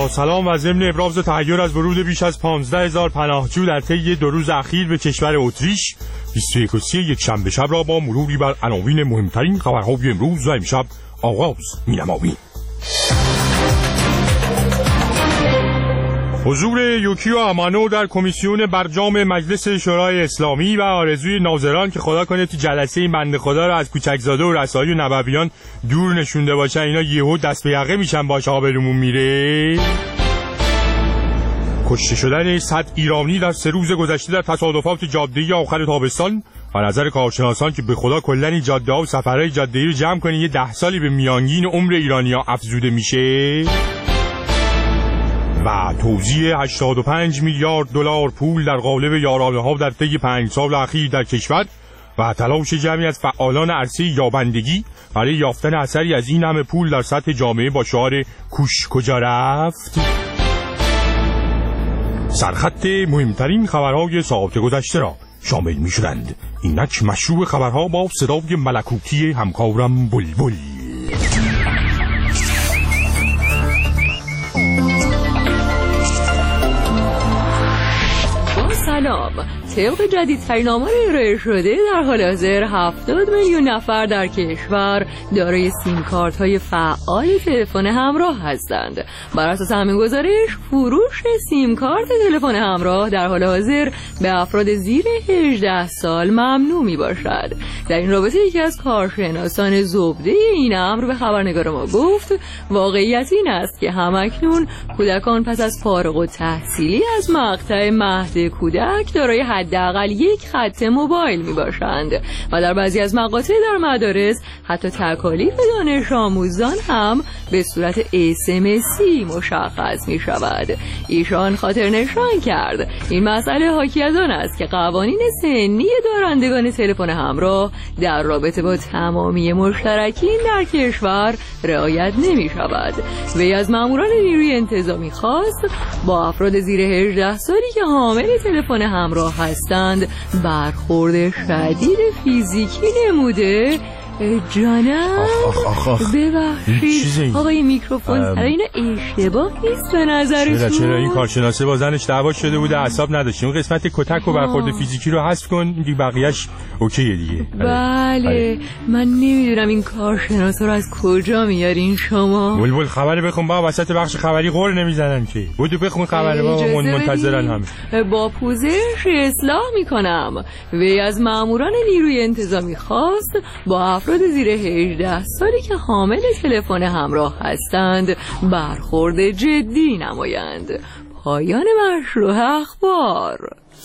با سلام و ضمن ابراز تحیر از ورود بیش از پانزده هزار پناهجو در طی دو روز اخیر به کشور اتریش، بیست و یک و سی یک شنبه شب را با مروری بر عناوین مهمترین خبرهای امروز و امشب آغاز می‌نماییم. حضور یوکیو امانو در کمیسیون برجام مجلس شورای اسلامی و آرزوی ناظران که خدا کنه تو جلسه این بنده خدا رو از کوچکزاده و رسایی و نبویان دور نشونده باشن، اینا یهو دست به یقه میشن باشه آبرومون میره. کشته شدن صد ایرانی در سه روز گذشته در تصادفات جاده‌ای آخر تابستان و نظر کارشناسان که به خدا کلن این جاده‌ها و سفرهای جاده‌ای رو جمع کنین یه ده سالی به میانگین عمر ایرانی‌ها افزوده میشه. و توزیع هشتاد و پنج میلیارد دلار پول در قالب یارانه‌ها در طی پنج سال اخیر در کشور و تلاش جمعی از فعالان عرصه یابندگی برای یافتن اثری از این همه پول در سطح جامعه با شعار کوش کجا رفت. سرخط مهمترین خبرهای ساعت گذشته را شامل می شدند. اینک مشروع خبرها با صدای ملکوتی همکارم بلبل. سلام. طبق جدیدترین آمار ارائه شده در حال حاضر هفتاد میلیون نفر در کشور دارای سیم کارت های فعال تلفن همراه هستند. بر اساس همین گزارش فروش سیم کارت تلفن همراه در حال حاضر به افراد زیر هجده سال ممنوع می باشد. در این رابطه یکی از کارشناسان زبده این امر به خبرنگار ما گفت واقعیت این است که همکنون کودکان پس از فارغ التحصیلی از مقطع مهد کودک دارای حداقل یک خط موبایل می باشند و در بعضی از مقاطع در مدارس حتی تکالیف دانش آموزان هم به صورت اس ام اسی مشخص می شود. ایشان خاطر نشان کرد این مسئله حاکی از آن است که قوانین سنی دارندگان تلفن همراه در رابطه با تمامی مشترکین در کشور رعایت نمی شود. وی از ماموران نیروی انتظامی خواست با افراد زیر هجده سالی که حامل تلفن همراه هستند برخورد شدید فیزیکی نموده. جانم ببخشید آقای میکروفون سر اینو اشتباه نیست به نظرتون؟ چرا چرا این کارشناسه با زنش دعوا شده بوده اعصاب نداشته، اون قسمت کتک و برخورد فیزیکی رو حذف کن دیگه بقیه‌اش اوکیه دیگه. بله من نمیدونم این کارشناسا رو از کجا میارین شما؟ بلبل خبر بخون با وسط بخش خبری قور نمیزنن که بودو بخون خبر با منتظرن همه. با پوزش اصلاح میکنم. وی از ماموران نیروی انتظامی خواست با افراد زیر هجده سالی که حامل تلفن همراه هستند برخورد جدی نمایند. پایان مشروع اخبار.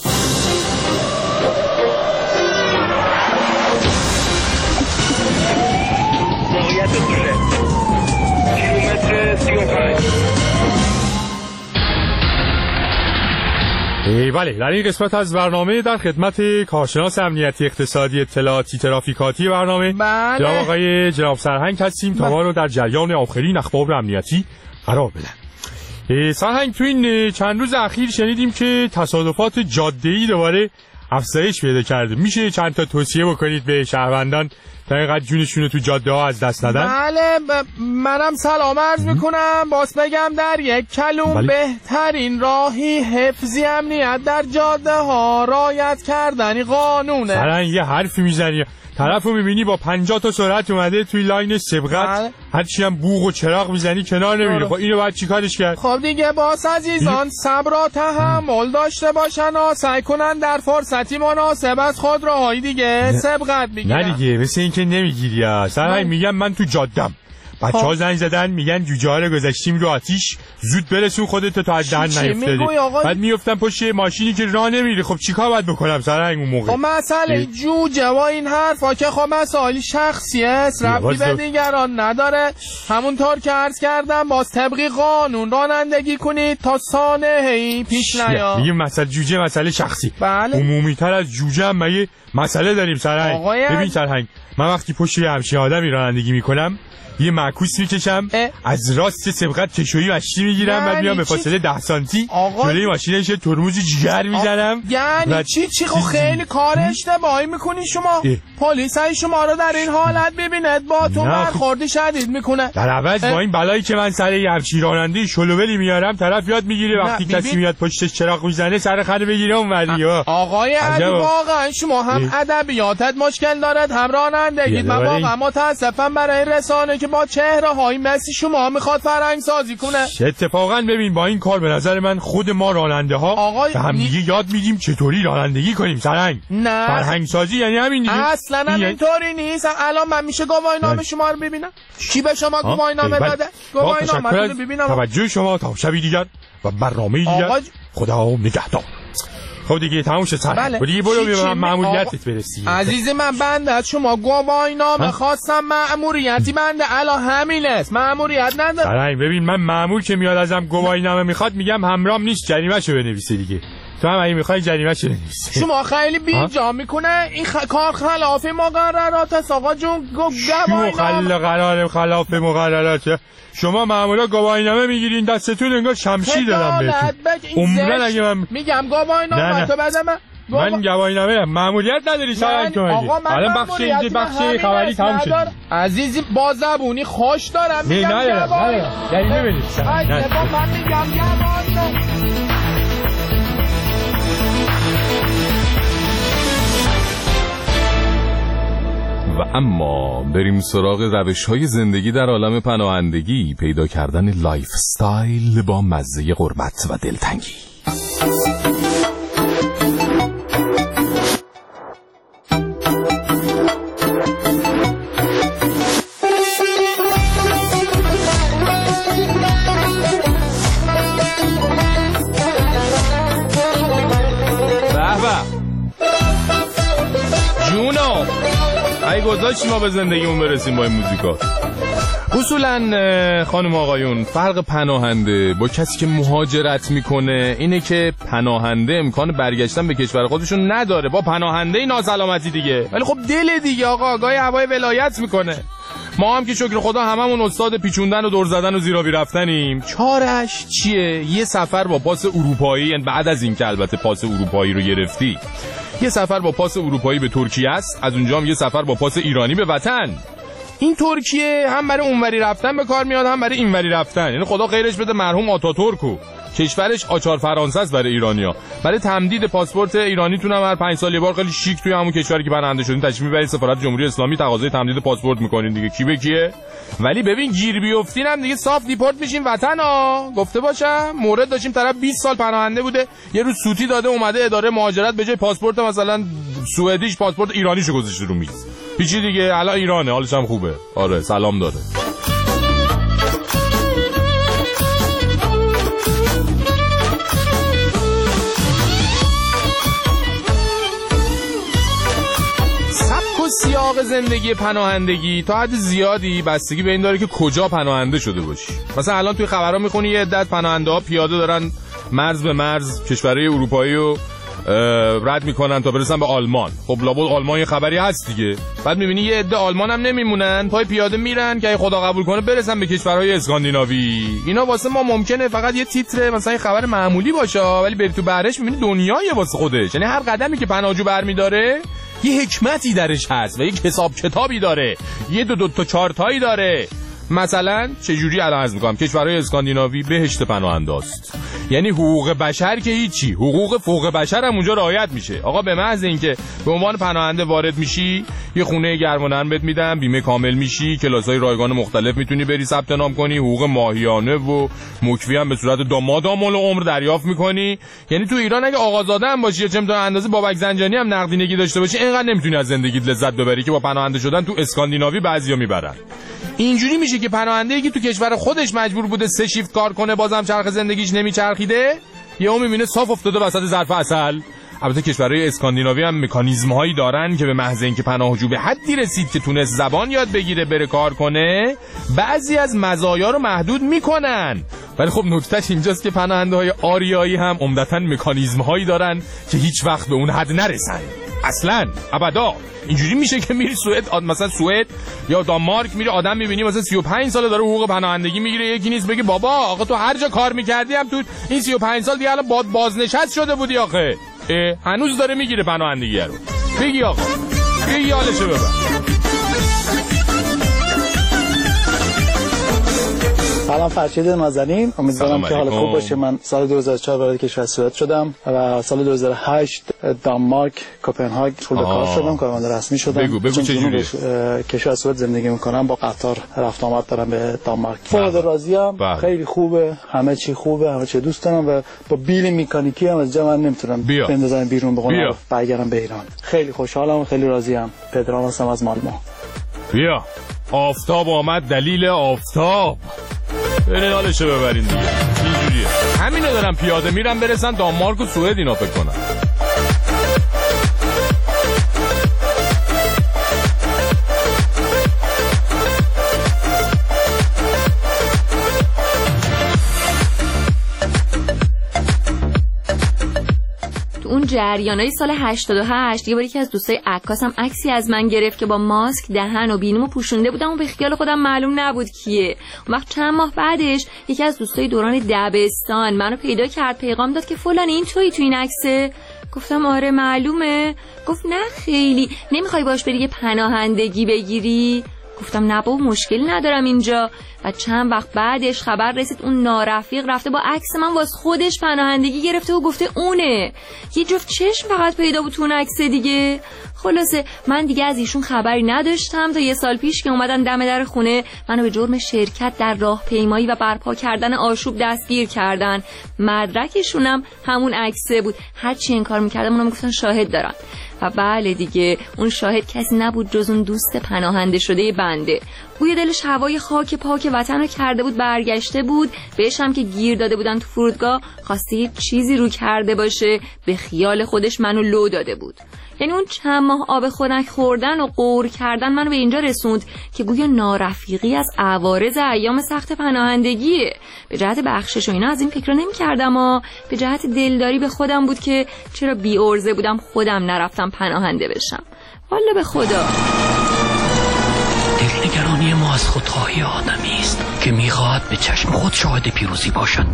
بله در این قسمت از برنامه در خدمت کارشناس امنیتی اقتصادی اطلاعاتی ترافیکاتی برنامه بله. جناب آقای جناب سرهنگ هستیم تا ما رو در جریان آخرین اخبار امنیتی قرار بدن. سرهنگ تو این چند روز اخیر شنیدیم که تصادفات جاده‌ای دوباره افزایش پیدا کرده. میشه چند تا توصیه بکنید به شهروندان تا اینقدر جونشون رو تو جاده ها از دست ندن؟ بله ب... منم سلام عرض میکنم. باز بگم در یک کلوم بله. بهترین راهی حفظی امنیت در جاده ها رعایت کردنی قانونه. سرن یه حرفی میزنی طرف رو میبینی با پنجاه تا سرعت اومده توی لاین سبقت هرچی هم بوق و چراغ میزنی کنار نمیره. خب اینو باید چیکارش کرد؟ خب دیگه باز عزیزان صبر و تحمل داشته باشن و سعی کنن در فرصتی مناسب از خود راهی دیگه سبقت بگیرن. نه دیگه مثل این که نمیگیری ها. سرهنگ میگم من تو جادم بچه ها زنگ زدن میگن جوجه ها رو گذاشتیم رو آتیش زود برسون خودت تا از دهن نیفتادی. بعد میفتم پشت ماشینی که راه نمیری. خب چیکار باید بکنم سرهنگ اون موقع؟ خب مسئله جوجه و این حرفا که خب مسائل شخصی است ربطی به دیگران نداره. همونطور که عرض کردم باز طبق قانون رانندگی کنید تا سانحه‌ای پیش نیاد. میگیم مسئله جوجه مسئله شخصی. بله. عمومی تر از جوجه هم مگه مسئله داریم سرهنگ؟ ببین سرهنگ من وقتی پشت یه همچین آدمی رانندگی میکنم یه معکوس میکشم از راست سبقت کشویی مشتی میگیرم و میام به فاصله ده سانتی جلوی ماشینش ترمز جگر میزنم. یعنی چی چی خب خیلی کار اشتباهی میکنی شما. پلیس های شما رو در این حالت ببیند با تو برخورد شدید میکنه. در عوض با این بلایی که من سر یه همچین راننده شلوولی میارم طرف یاد میگیره وقتی کسی میاد پشتش چراغ میزنه سر خر بگیره اونوری. آقای علی واقعا شما هم ادبیاتت مشکل دارد هم رانندگی. من واقعا متاسفم برای رسانه که با چهره های مسی شما میخواد فرهنگ سازی کنه. اتفاقا ببین با این کار به نظر من خود ما راننده ها به هم دیگه یاد میدیم چطوری رانندگی کنیم. سرنگ نه فرهنگ سازی یعنی همین دیگه. اصلا هم اینطوری نیست. الان من میشه گواهینامه شما رو ببینم؟ کی به شما گواهینامه داده؟ گواهینامه رو ببینم. توجه شما تا شبی دیگر و برنامه دیگر. خدا نگهدار. خب دیگه تموم شد سر. بله. دیگه برو به مأموریتت برسی. عزیز من بنده از شما گواهینامه خواستم. مأموریتی بنده الان همین است. مأموریت نداره. سرنگ ببین من مأمور که میاد ازم گواهینامه میخواد میگم همراهم نیست جریمه‌شو بنویسه دیگه. تو هم اگه میخوای جریمه‌شو بنویس. شما خیلی بیجا میکنه این خ... کار خلاف مقررات است آقا جون. گواهینامه خلا قرار خلاف مقررات. شما معمولا گواهینامه میگیرین دستتون انگار شمشیر دادم بهتون. عمرن اگه من میگم گواهینامه تو بده من گوا... من گواهینامه مأموریت نداری سرنگ تو مگه. الان بخش اینجا بخش خبری تموم شد. عزیزی با زبونی خوش دارم میگم گواهینامه. جریمه بدید. من میگم گواهینامه. و اما بریم سراغ روش‌های زندگی در عالم پناهندگی. پیدا کردن لایف استایل با مزه غربت و دلتنگی. ای گذاشت ما به زندگیمون برسیم با این موزیکا. اصولا خانم آقایون فرق پناهنده با کسی که مهاجرت میکنه اینه که پناهنده امکان برگشتن به کشور خودشون نداره. با پناهنده ناسلامتی دیگه. ولی خب دل دیگه آقا گاهی هوای ولایت میکنه. ما هم که شکر خدا هممون استاد پیچوندن و دور زدن و زیرابی رفتنیم. چارش چیه؟ یه سفر با پاس اروپایی، یعنی بعد از این که البته پاس اروپایی رو گرفتی، یه سفر با پاس اروپایی به ترکیه است. از اونجا هم یه سفر با پاس ایرانی به وطن. این ترکیه هم برای اونوری رفتن به کار میاد هم برای اینوری رفتن. یعنی خدا خیرش بده مرحوم آتاتورکو. کشورش آچار فرانسه است برای ایرانیا. برای تمدید پاسپورت ایرانیتون هم هر پنج سال یه بار خیلی شیک توی همون کشوری که پناهنده شدین تشریف میبرید سفارت جمهوری اسلامی تقاضای تمدید پاسپورت میکنین دیگه. کی به کیه؟ ولی ببین گیر بیافتین هم دیگه صاف دیپورت میشین وطن ها. گفته باشم مورد داشتیم طرف بیست سال پناهنده بوده یه روز سوتی داده اومده اداره مهاجرت به جای پاسپورت مثلا سوئدیش پاسپورت ایرانیشو گذاشته رو میز. هیچی دیگه الان ایرانه حالش هم خوبه. آره سلام داره. سیاق زندگی پناهندگی تا حد زیادی بستگی به این داره که کجا پناهنده شده باشی. مثلا الان توی خبرها میخونی یه عدت پناهنده ها پیاده دارن مرز به مرز کشورهای اروپایی رو رد میکنن تا برسن به آلمان. خب لابد آلمان یه خبری هست دیگه. بعد میبینی یه عده آلمان هم نمیمونن پای پیاده میرن که خدا قبول کنه برسن به کشورهای اسکاندیناوی. اینا واسه ما ممکنه فقط یه تیتر مثلا یه خبر معمولی باشه ولی بری تو بهرهش میبینی دنیای واسه خودش. یعنی هر قدمی که پناهجو برمیداره یه حکمتی درش هست و یک حساب کتابی داره. یه دو دو تا چهار تایی داره. مثلا چجوری الان عرض میکنم کشورهای اسکاندیناوی بهشت پناهنده است. یعنی حقوق بشر که هیچی، حقوق فوق بشر هم اونجا رعایت میشه. آقا به محض اینکه به عنوان پناهنده وارد میشی یه خونه گرم و نرم بهت میدن، بیمه کامل میشی، کلاسای رایگان مختلف میتونی بری ثبت نام کنی، حقوق ماهیانه و مکفی هم به صورت دامادامل عمر دریافت میکنی. یعنی تو ایران اگه آقازاده هم باشی یا چه میدونم اندازه بابک زنجانی هم نقدینگی داشته باشی اینقدر نمیتونی از زندگیت لذت ببری که با پناهنده شدن تو اسکاندیناوی بعضیا میبرن. اینجوری میشه که پناهنده‌ای که تو کشور خودش مجبور بوده سه شیفت کار کنه بازم چرخ زندگیش نمیچرخیده یهو میبینه صاف افتاده وسط ظرف عسل. البته کشورهای اسکاندیناوی هم مکانیزم‌هایی دارن که به محض اینکه پناهجو به حدی رسید که تونست زبان یاد بگیره بره کار کنه بعضی از مزایا رو محدود میکنن. ولی خب نکتهش اینجاست که پناهنده‌های آریایی هم عمدتاً مکانیزم‌هایی دارن که هیچ وقت به اون حد نرسن. اصلا ابدا. اینجوری میشه که میری سوئد، مثلا سوئد یا دانمارک، میری آدم میبینی مثلا سی و پنج ساله داره حقوق پناهندگی میگیره، یکی نیست بگه بابا آقا تو هر جا کار میکردی هم تو این سی و پنج سال دیگه الان باز بازنشست شده بودی آخه، هنوز داره میگیره پناهندگی رو. بگی آقا بگی حالشو ببر. سلام فرشید نازنین، امیدوارم که حال خوب باشه. من سال دو هزار و چهار وارد کشور سوئد شدم و سال دو هزار و هشت دانمارک کوپنهاگ شغل کار شدم، کارمند رسمی شدم. بگو بگو چه جوریه؟ کشور سوئد زندگی میکنم، با قطار رفت آمد دارم به دانمارک. فوق راضیم، خیلی خوبه، همه چی خوبه، همه چی دوست دارم و با بیل مکانیکی هم از جا من نمیتونم بندازم بیرون بخونم برگردم به ایران. خیلی خوشحالم و خیلی راضیم. پدرام هستم از مالمو. بیا آفتاب آمد، دلیل آفتاب. برین حالشو ببرین دیگه. اینجوریه. همینو دارم پیاده میرم برسن دانمارک و سوئد اینا فکر کنم. اون جریانای سال هشتاد و هشت یه بار یکی از دوستای عکاسم عکسی از من گرفت که با ماسک دهن و بینیمو پوشونده بودم و به خیال خودم معلوم نبود کیه. اون وقت چند ماه بعدش یکی از دوستای دوران دبستان منو پیدا کرد، پیغام داد که فلان این تویی تو این عکسه؟ گفتم آره معلومه. گفت نه خیلی، نمیخوای باش بری یه پناهندگی بگیری؟ گفتم نه بابا مشکلی ندارم اینجا. و چند وقت بعدش خبر رسید اون نارفیق رفته با عکس من واسه خودش پناهندگی گرفته و گفته اونه. یه جفت چشم فقط پیدا بود تو اون عکس دیگه. خلاصه من دیگه از ایشون خبری نداشتم تا یه سال پیش که اومدن دم در خونه منو به جرم شرکت در راهپیمایی و برپا کردن آشوب دستگیر کردن. مدرکشونم همون عکسه بود. هر چی انکار می‌کردم اونم میگفتن شاهد دارن. و بله دیگه اون شاهد کسی نبود جز اون دوست پناهنده شده بنده. بوی دلش هوای خاک پاک وطن رو کرده بود، برگشته بود. بهش هم که گیر داده بودن تو فرودگاه خواسته یه چیزی رو کرده باشه، به خیال خودش منو لو داده بود. یعنی اون چند ماه آب خنک خوردن و قور کردن منو به اینجا رسوند که گویا نارفیقی از عوارض ایام سخت پناهندگیه. به جهت بخشش و اینا از این فکر نمی‌کردم، اما به جهت دلداری به خودم بود که چرا بی ارزه بودم خودم نرفتم پناهنده بشم. والا به خدا دلنگرانی ما از خودخواهی آدمی است که میخواهد به چشم خود شاهد پیروزی باشد.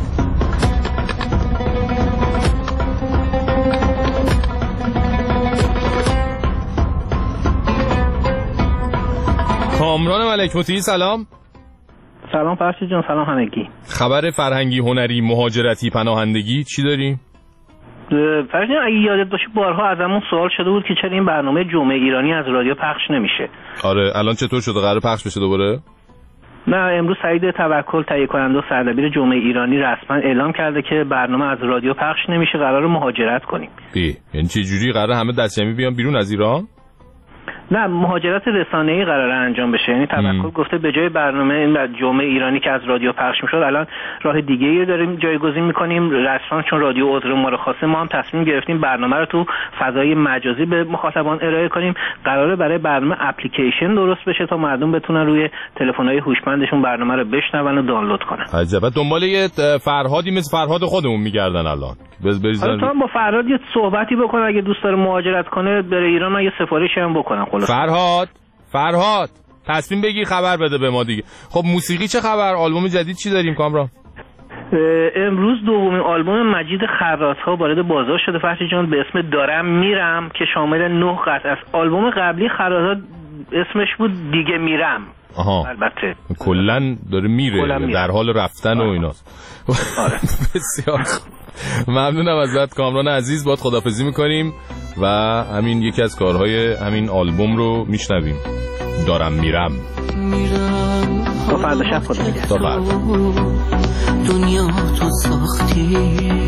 کامران ملکمطیعی سلام. سلام فرشید جان، سلام همگی. خبر فرهنگی، هنری، مهاجرتی، پناهندگی چی داری؟ فرشید جان اگه یادت باشه بارها ازمون سوال شده بود که چرا این برنامه جمعه ایرانی از رادیو پخش نمیشه. آره الان چطور شده؟ قرار پخش بشه دوباره؟ نه امروز سعید توکل تهیه کننده و سردبیر جمعه ایرانی رسما اعلام کرده که برنامه از رادیو پخش نمیشه، قرار مهاجرت کنیم. بی یعنی چه جوری قرار همه دستجمعی بیان بیرون از ایران؟ نه مهاجرت رسانه‌ای قراره انجام بشه. یعنی توکل گفته به جای برنامه جمعه ایرانی که از رادیو پخش میشد الان راه دیگه‌ای داریم جایگزین می‌کنیم. رسما چون رادیو عذر ما رو خواسته ما هم تصمیم گرفتیم برنامه رو تو فضای مجازی به مخاطبان ارائه کنیم. قراره برای برنامه اپلیکیشن درست بشه تا مردم بتونن روی تلفن‌های هوشمندشون برنامه رو بشنون و دانلود کنن. عجبا دنبال یه فرهادی مثل فرهاد خودمون می‌گردن الان. حالا تو هم با فرهاد یه صحبتی بکن، اگه دوست داره مهاجرت کنه بره ایران من یه سفارشی هم بکنم. خلاص فرهاد فرهاد تصمیم بگیر خبر بده به ما دیگه. خب موسیقی چه خبر؟ آلبوم جدید چی داریم کامران؟ امروز دومین آلبوم مجید خرات‌ها وارد بازار شده فرشید جان به اسم دارم میرم که شامل نه قطعه است. آلبوم قبلی خرات‌ها اسمش بود دیگه میرم. آها البته کلا داره میره کلن در حال رفتن آه. و ایناست. آره. بسیار ممنونم ازت کامران عزیز، باهات خداحافظی میکنیم و همین یکی از کارهای همین آلبوم رو میشنویم. دارم میرم. میرم تا فردا شب خدا نگهدار. تا فردا. دنیا تو ساختی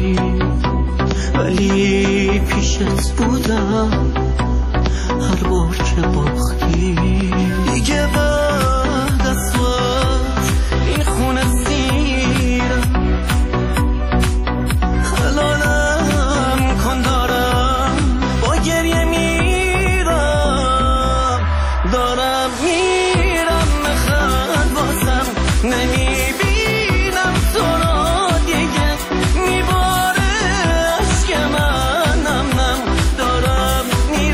ولی پیشت بودم هر بار که باختی دیگه بعد از تو این خونه سیرم حلالم کن دارم با گریه میرم دارم میرم نخند بازم نمیبینم تو را دیگه میباره عشق منم نم دارم میرم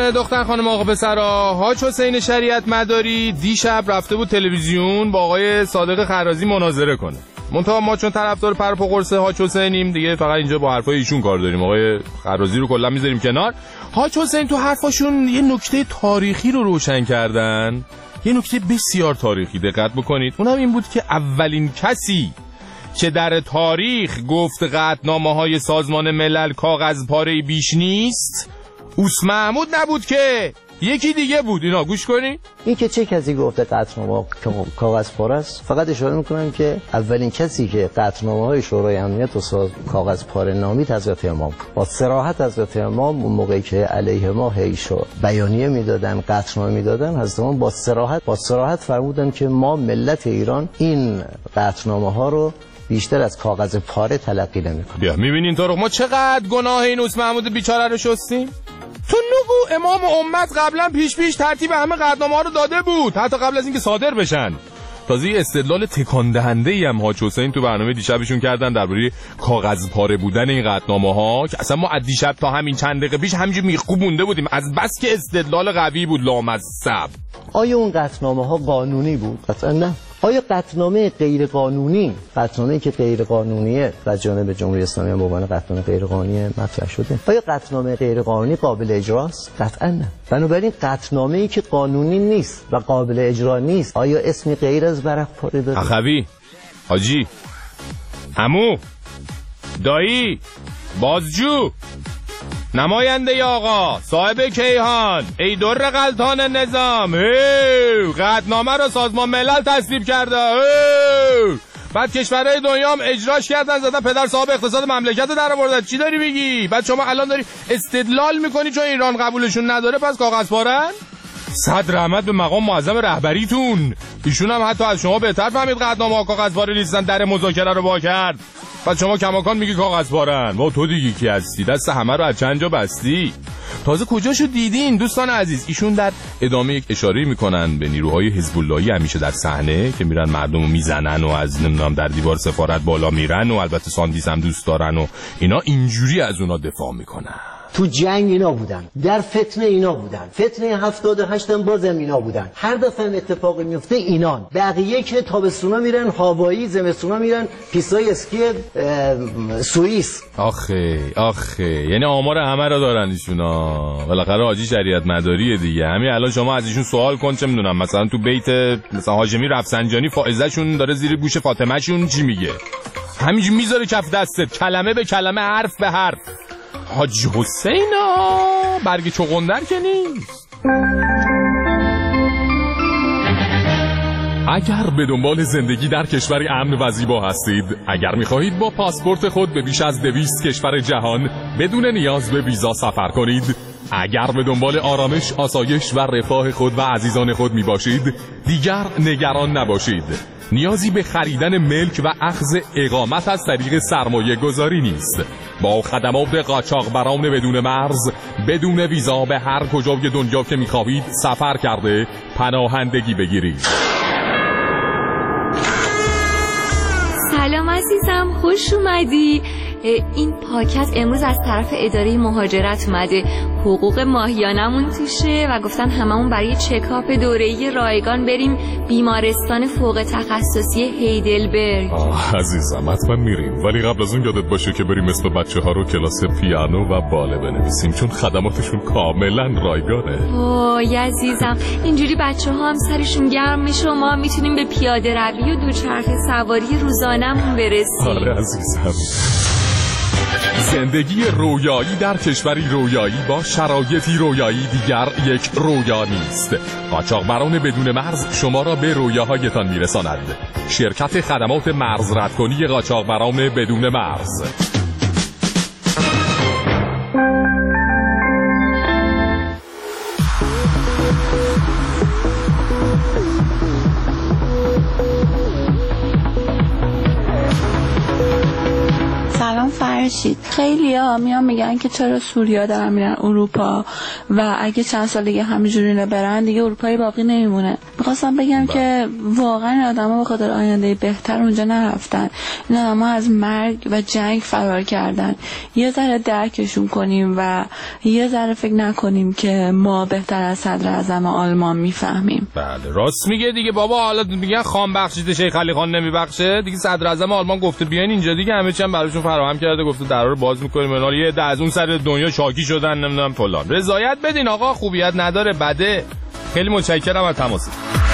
دختر خانم آقا پسرا، حاج حسین شریعت مداری دیشب رفته بود تلویزیون با آقای صادق خرازی مناظره کنه. منتها ما چون طرفدار پر و قرص حاج حسینیم دیگه، فقط اینجا با حرفای ایشون کار داریم. آقای خرازی رو کلا میذاریم کنار. حاج حسین تو حرفاشون یه نکته تاریخی رو روشن کردن، یه نکته بسیار تاریخی، دقت بکنید. اونم این بود که اولین کسی که در تاریخ گفت قطعنامه‌های سازمان ملل کاغذ پاره بیش نیست اوس محمود نبود که یکی دیگه بود. اینا گوش کنی. این که چه کسی گفته قطعنامه کاغذ پاره است، فقط اشاره میکنم که اولین کسی که قطعنامه‌های شورای امنیت و ساز کاغذ پاره نامید حضرت امام. با صراحت حضرت امام اون موقعی که علیه ما هیشو بیانیه میدادن، قطعنامه میدادن، حضرت امام با صراحت با صراحت فرمودن که ما ملت ایران این قطعنامه‌ها رو بیشتر از کاغذ پاره تلقی نمی‌کنیم. بیا می‌بینین تو رو ما چقدر گناه این اوس محمود بیچاره رو شستیم. تو نگو امام امت قبلا پیش پیش ترتیب همه قطعنامه‌ها رو داده بود، حتی قبل از اینکه صادر بشن. تازه استدلال تکان دهنده‌ای هم حاج حسین تو برنامه دیشبشون کردن درباره کاغذ پاره بودن این قطعنامه‌ها که اصلا ما از دیشب تا همین چند دقیقه پیش همینجوری میخکوب مونده بودیم از بس که استدلال قوی بود لامصب. آیا اون قطعنامه‌ها قانونی بود؟ قطعا نه. آیا قطعنامه غیر قانونی، قطعنامه‌ای که غیر قانونیه و جانب جمهوری اسلامی هم به عنوان قطعنامه غیر قانونی مطرح شده، آیا قطعنامه غیر قانونی قابل اجراست؟ قطعا نه. بنابراین قطعنامه‌ای که قانونی نیست و قابل اجرا نیست، آیا اسمی غیر از ورق پاره داره؟ اخوی، حاجی، عمو، دایی، بازجو، نماینده آقا، صاحب کیهان، ای در غلطان نظام، قطعنامه رو سازمان ملل تصویب کرده، بعد کشورهای دنیا هم اجراش کردن، زدن پدر صاحب اقتصاد مملکت رو در آوردن. چی داری میگی؟ بعد شما الان داری استدلال میکنی چون ایران قبولشون نداره پس کاغذ پارن؟ صد رحمت به مقام معظم رهبریتون، ایشون هم حتی از شما بهتر فهمید قطعنامه‌ها کاغذ پاره نیستن، در مذاکره رو وا کرد. بعد شما کماکان میگی کاغذ پارن. وا تو دیگه کی هستی؟ دست همه رو از چند جا بستی. تازه کجاشو دیدین دوستان عزیز؟ ایشون در ادامه یک اشاره میکنن به نیروهای حزب اللهی همیشه در صحنه که میرن مردمو میزنن و از نمیدونم در دیوار سفارت بالا میرن و البته ساندیس هم دوست دارن و اینا، اینجوری از اونا دفاع میکنن. تو جنگ اینا بودن، در فتنه اینا بودن، فتنه هفتاد و هشت هم بازم اینا بودن. هر دفعه اتفاقی میفته اینان. بقیه که تابستونا میرن هاوایی، زمستونا میرن پیستای اسکی سوئیس. آخه آخه یعنی آمار همه رو دارن ایشونا. بالاخره حاجی شریعت مداریه دیگه. همین الان شما از ایشون سوال کن، چه میدونم مثلا تو بیت مثلا هاشمی رفسنجانی فائزه‌شون داره زیر گوش فاطمه شون چی میگه، همینجوری میذاره کف دستت کلمه به کلمه حرف به حرف. حاج حسینا برگ چغندر که نیست. اگر به دنبال زندگی در کشوری امن و زیبا هستید، اگر می‌خواهید با پاسپورت خود به بیش از دویست کشور جهان بدون نیاز به ویزا سفر کنید، اگر به دنبال آرامش، آسایش و رفاه خود و عزیزان خود میباشید، دیگر نگران نباشید. نیازی به خریدن ملک و اخذ اقامت از طریق سرمایه گذاری نیست. با خدمات قاچاقبران بدون مرز، بدون ویزا به هر کجای دنیا که میخواهید سفر کرده پناهندگی بگیرید. سلام عزیزم، خوش اومدی. این پاکت امروز از طرف اداره مهاجرت اومده، حقوق ماهیانمون توشه و گفتن هممون برای چکاپ دوره‌ای رایگان بریم بیمارستان فوق تخصصی هیدلبرگ. آه عزیزم حتما میریم، ولی قبل از اون یادت باشه که بریم اسم بچه ها رو کلاس پیانو و باله بنویسیم، چون خدماتشون کاملا رایگانه. وای عزیزم، اینجوری بچه ها هم سرشون گرم میشه و ما میتونیم به پیاده روی و دوچرخه سواری روزانمون برسیم. آره عزیزم. زندگی رویایی در کشوری رویایی با شرایطی رویایی دیگر یک رویا نیست. قاچاقبران بدون مرز شما را به رویاهایتان میرساند. شرکت خدمات مرز ردکنی قاچاقبران بدون مرز. سلام فرید فرشید خیلی ها میان میگن که چرا سوریا دارن میرن اروپا و اگه چند سال دیگه همینجوری برن دیگه اروپایی باقی نمیمونه. میخواستم بگم با. که واقعا آدما به خاطر آینده بهتر اونجا نرفتن، این آدما از مرگ و جنگ فرار کردن. یه ذره درکشون کنیم و یه ذره فکر نکنیم که ما بهتر از صدر اعظم آلمان میفهمیم. بله راست میگه دیگه بابا. حالا میگن خان بخشیده شیخ علی خان نمیبخشه دیگه. صدر اعظم آلمان گفته بیاین اینجا دیگه، همه چی هم براشون فراهم کرده، گفته درا رو باز میکنیم. اونا یه ده از اون سر دنیا شاکی شدن نمیدونم فلان. رضایت بدین آقا، خوبیت نداره بده. خیلی متشکرم از تماس.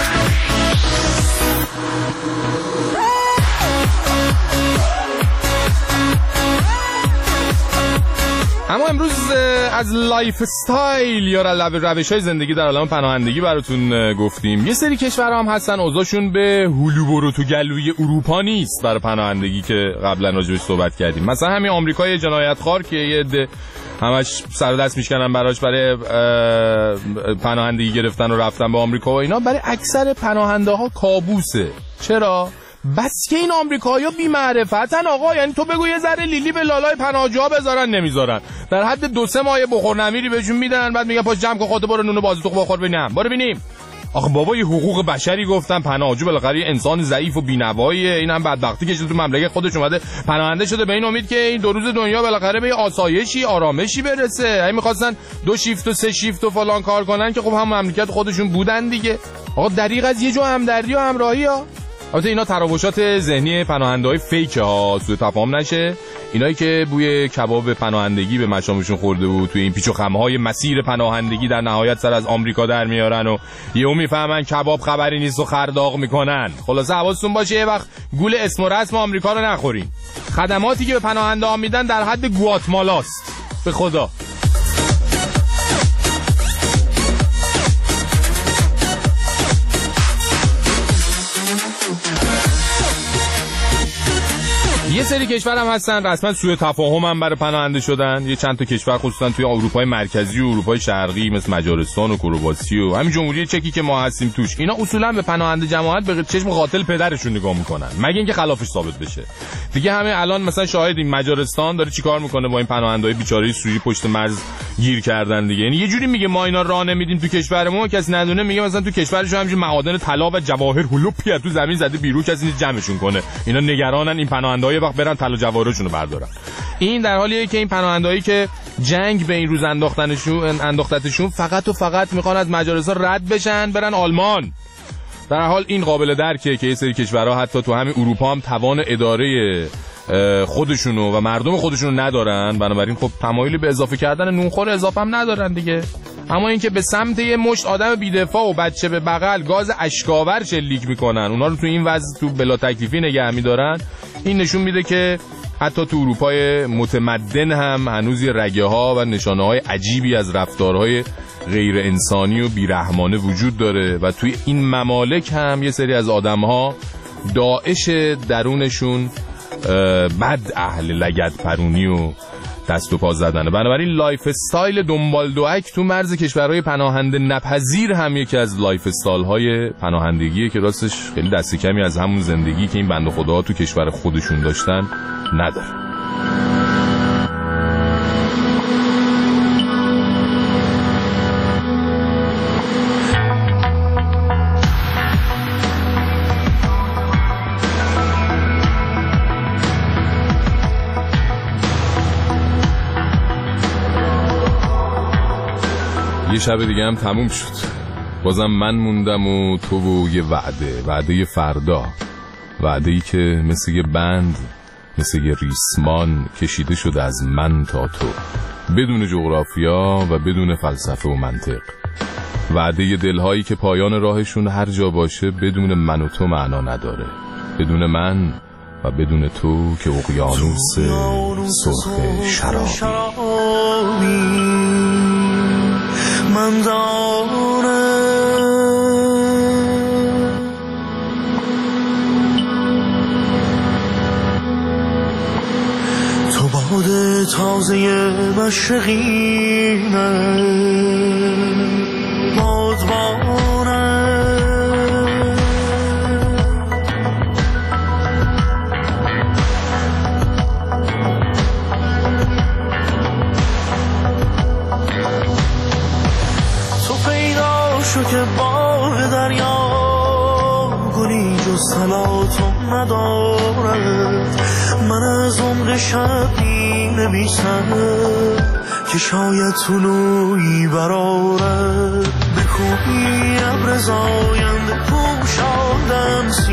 اما امروز از لایف استایل یا روش های زندگی در عالم پناهندگی براتون گفتیم. یه سری کشورها هم هستن اوضاعشون به هلو برو تو گلوی اروپا نیست برای پناهندگی که قبلا راجعش صحبت کردیم. مثلا همین آمریکای جنایتخوار که یه عده همش سر دست میشکنن براش برای پناهندگی گرفتن و رفتن به آمریکا و اینا، برای اکثر پناهنده ها کابوسه. چرا؟ بس که این آمریکایی‌ها بی معرفتن آقا. یعنی تو بگو یه ذره لیلی به لالای پناهجوها بذارن نمیذارن. در حد دو سه ماه بخور نمیری بهشون میدن، بعد میگن پاش جمع کن خودت برو نون بازی تو بخور ببینم. برو ببینیم. آخه بابا یه حقوق بشری گفتن، پناهجو بالاخره انسان ضعیف و بی‌نواییه. این هم بدبختی که تو مملکت خودش اومده پناهنده شده به این امید که این دو روز دنیا بالاخره به آسایشی آرامشی برسه. این می‌خواستن دو شیفت و سه شیفت و فلان کار کنن که خب هم مملکت خودشون بودن دیگه. آقا دریغ از یه جو همدردی و همراهی ها. البته اینا تراوشات ذهنی پناهنده‌های فیک ها، سوء تفاهم نشه. اینایی که بوی کباب پناهندگی به مشامشون خورده بود توی این پیچ و خم‌های مسیر پناهندگی در نهایت سر از آمریکا در میارن و یهو میفهمن کباب خبری نیست و خرداغ میکنن. خلاصه حواستون باشه یه وقت گول اسم و رسم آمریکا رو نخورین. خدماتی که به پناهنده‌ها میدن در حد گواتمالاست. به خدا. یه سری کشور هم هستن رسما سوء تفاهم هم برای پناهنده شدن. یه چند تا کشور خصوصا توی اروپای مرکزی و اروپای شرقی مثل مجارستان و کرواسی و همین جمهوری چکی که ما هستیم توش، اینا اصولا به پناهنده جماعت به چشم قاتل پدرشون نگاه میکنن مگه اینکه خلافش ثابت بشه. دیگه همه الان مثلا شاهدیم مجارستان داره چیکار میکنه با این پناهنده‌های بیچاره سوری پشت مرز گیر کردن دیگه. یعنی یه جوری میگه ما اینا راه نمیدیم تو کشورمون، کسی ندونه. میگه مثلا تو کشورشون همینجوری معادن طلا و جواهر هلوپی تو زمین زده بیرون، کسی نیست جمعشون کنه. اینا نگرانن این پناهنده‌ها وقت برن طلا جواهرشون رو بردارن. این در حالیه که این پناهندهایی که جنگ به این روز انداختنشون انداختتشون فقط و فقط میخوان از مجارستان رد بشن برن آلمان. در حال این قابل درکه که یه سری کشورها حتی تو همین اروپا هم توان اداره خودشونو و مردم خودشونو ندارن، بنابراین خب تمایلی به اضافه کردن نونخور اضافه هم ندارن دیگه. اما اینکه به سمت یه مشت آدم بی‌دفاع و بچه به بغل گاز اشکاور شلیک میکنن، اونا رو تو این وضع تو بلا تکلیفی نگه میدارن، این نشون میده که حتی تو اروپای متمدن هم هنوز رگه ها و نشانه های عجیبی از رفتارهای غیر انسانی و بیرحمانه وجود داره و توی این ممالک هم یه سری از آدم ها داعش درونشون بد اهل لگد پرونی و دست و پا زدنه. بنابراین لایف استایل دنبال دوک تو مرز کشورهای پناهنده نپذیر هم یکی از لایف استایل های پناهندگیه که راستش خیلی دست کمی از همون زندگی که این بنده خداها تو کشور خودشون داشتن نداره. یه شب دیگه هم تموم شد. بازم من موندم و تو و یه وعده، وعده فردا، وعده ای که مثل یه بند، مثل یه ریسمان کشیده شده از من تا تو، بدون جغرافیا و بدون فلسفه و منطق. وعده ی دلهایی که پایان راهشون هر جا باشه بدون من و تو معنا نداره، بدون من و بدون تو که اقیانوس سرخ شرابی. من دارم تو باد تازه مشرقینه، بادبانه کاری جز صلاتم ندارد. من از عمق شب می نویسم که شاید طلوعی برارد. به کوهی ابر زاینده پوشاندم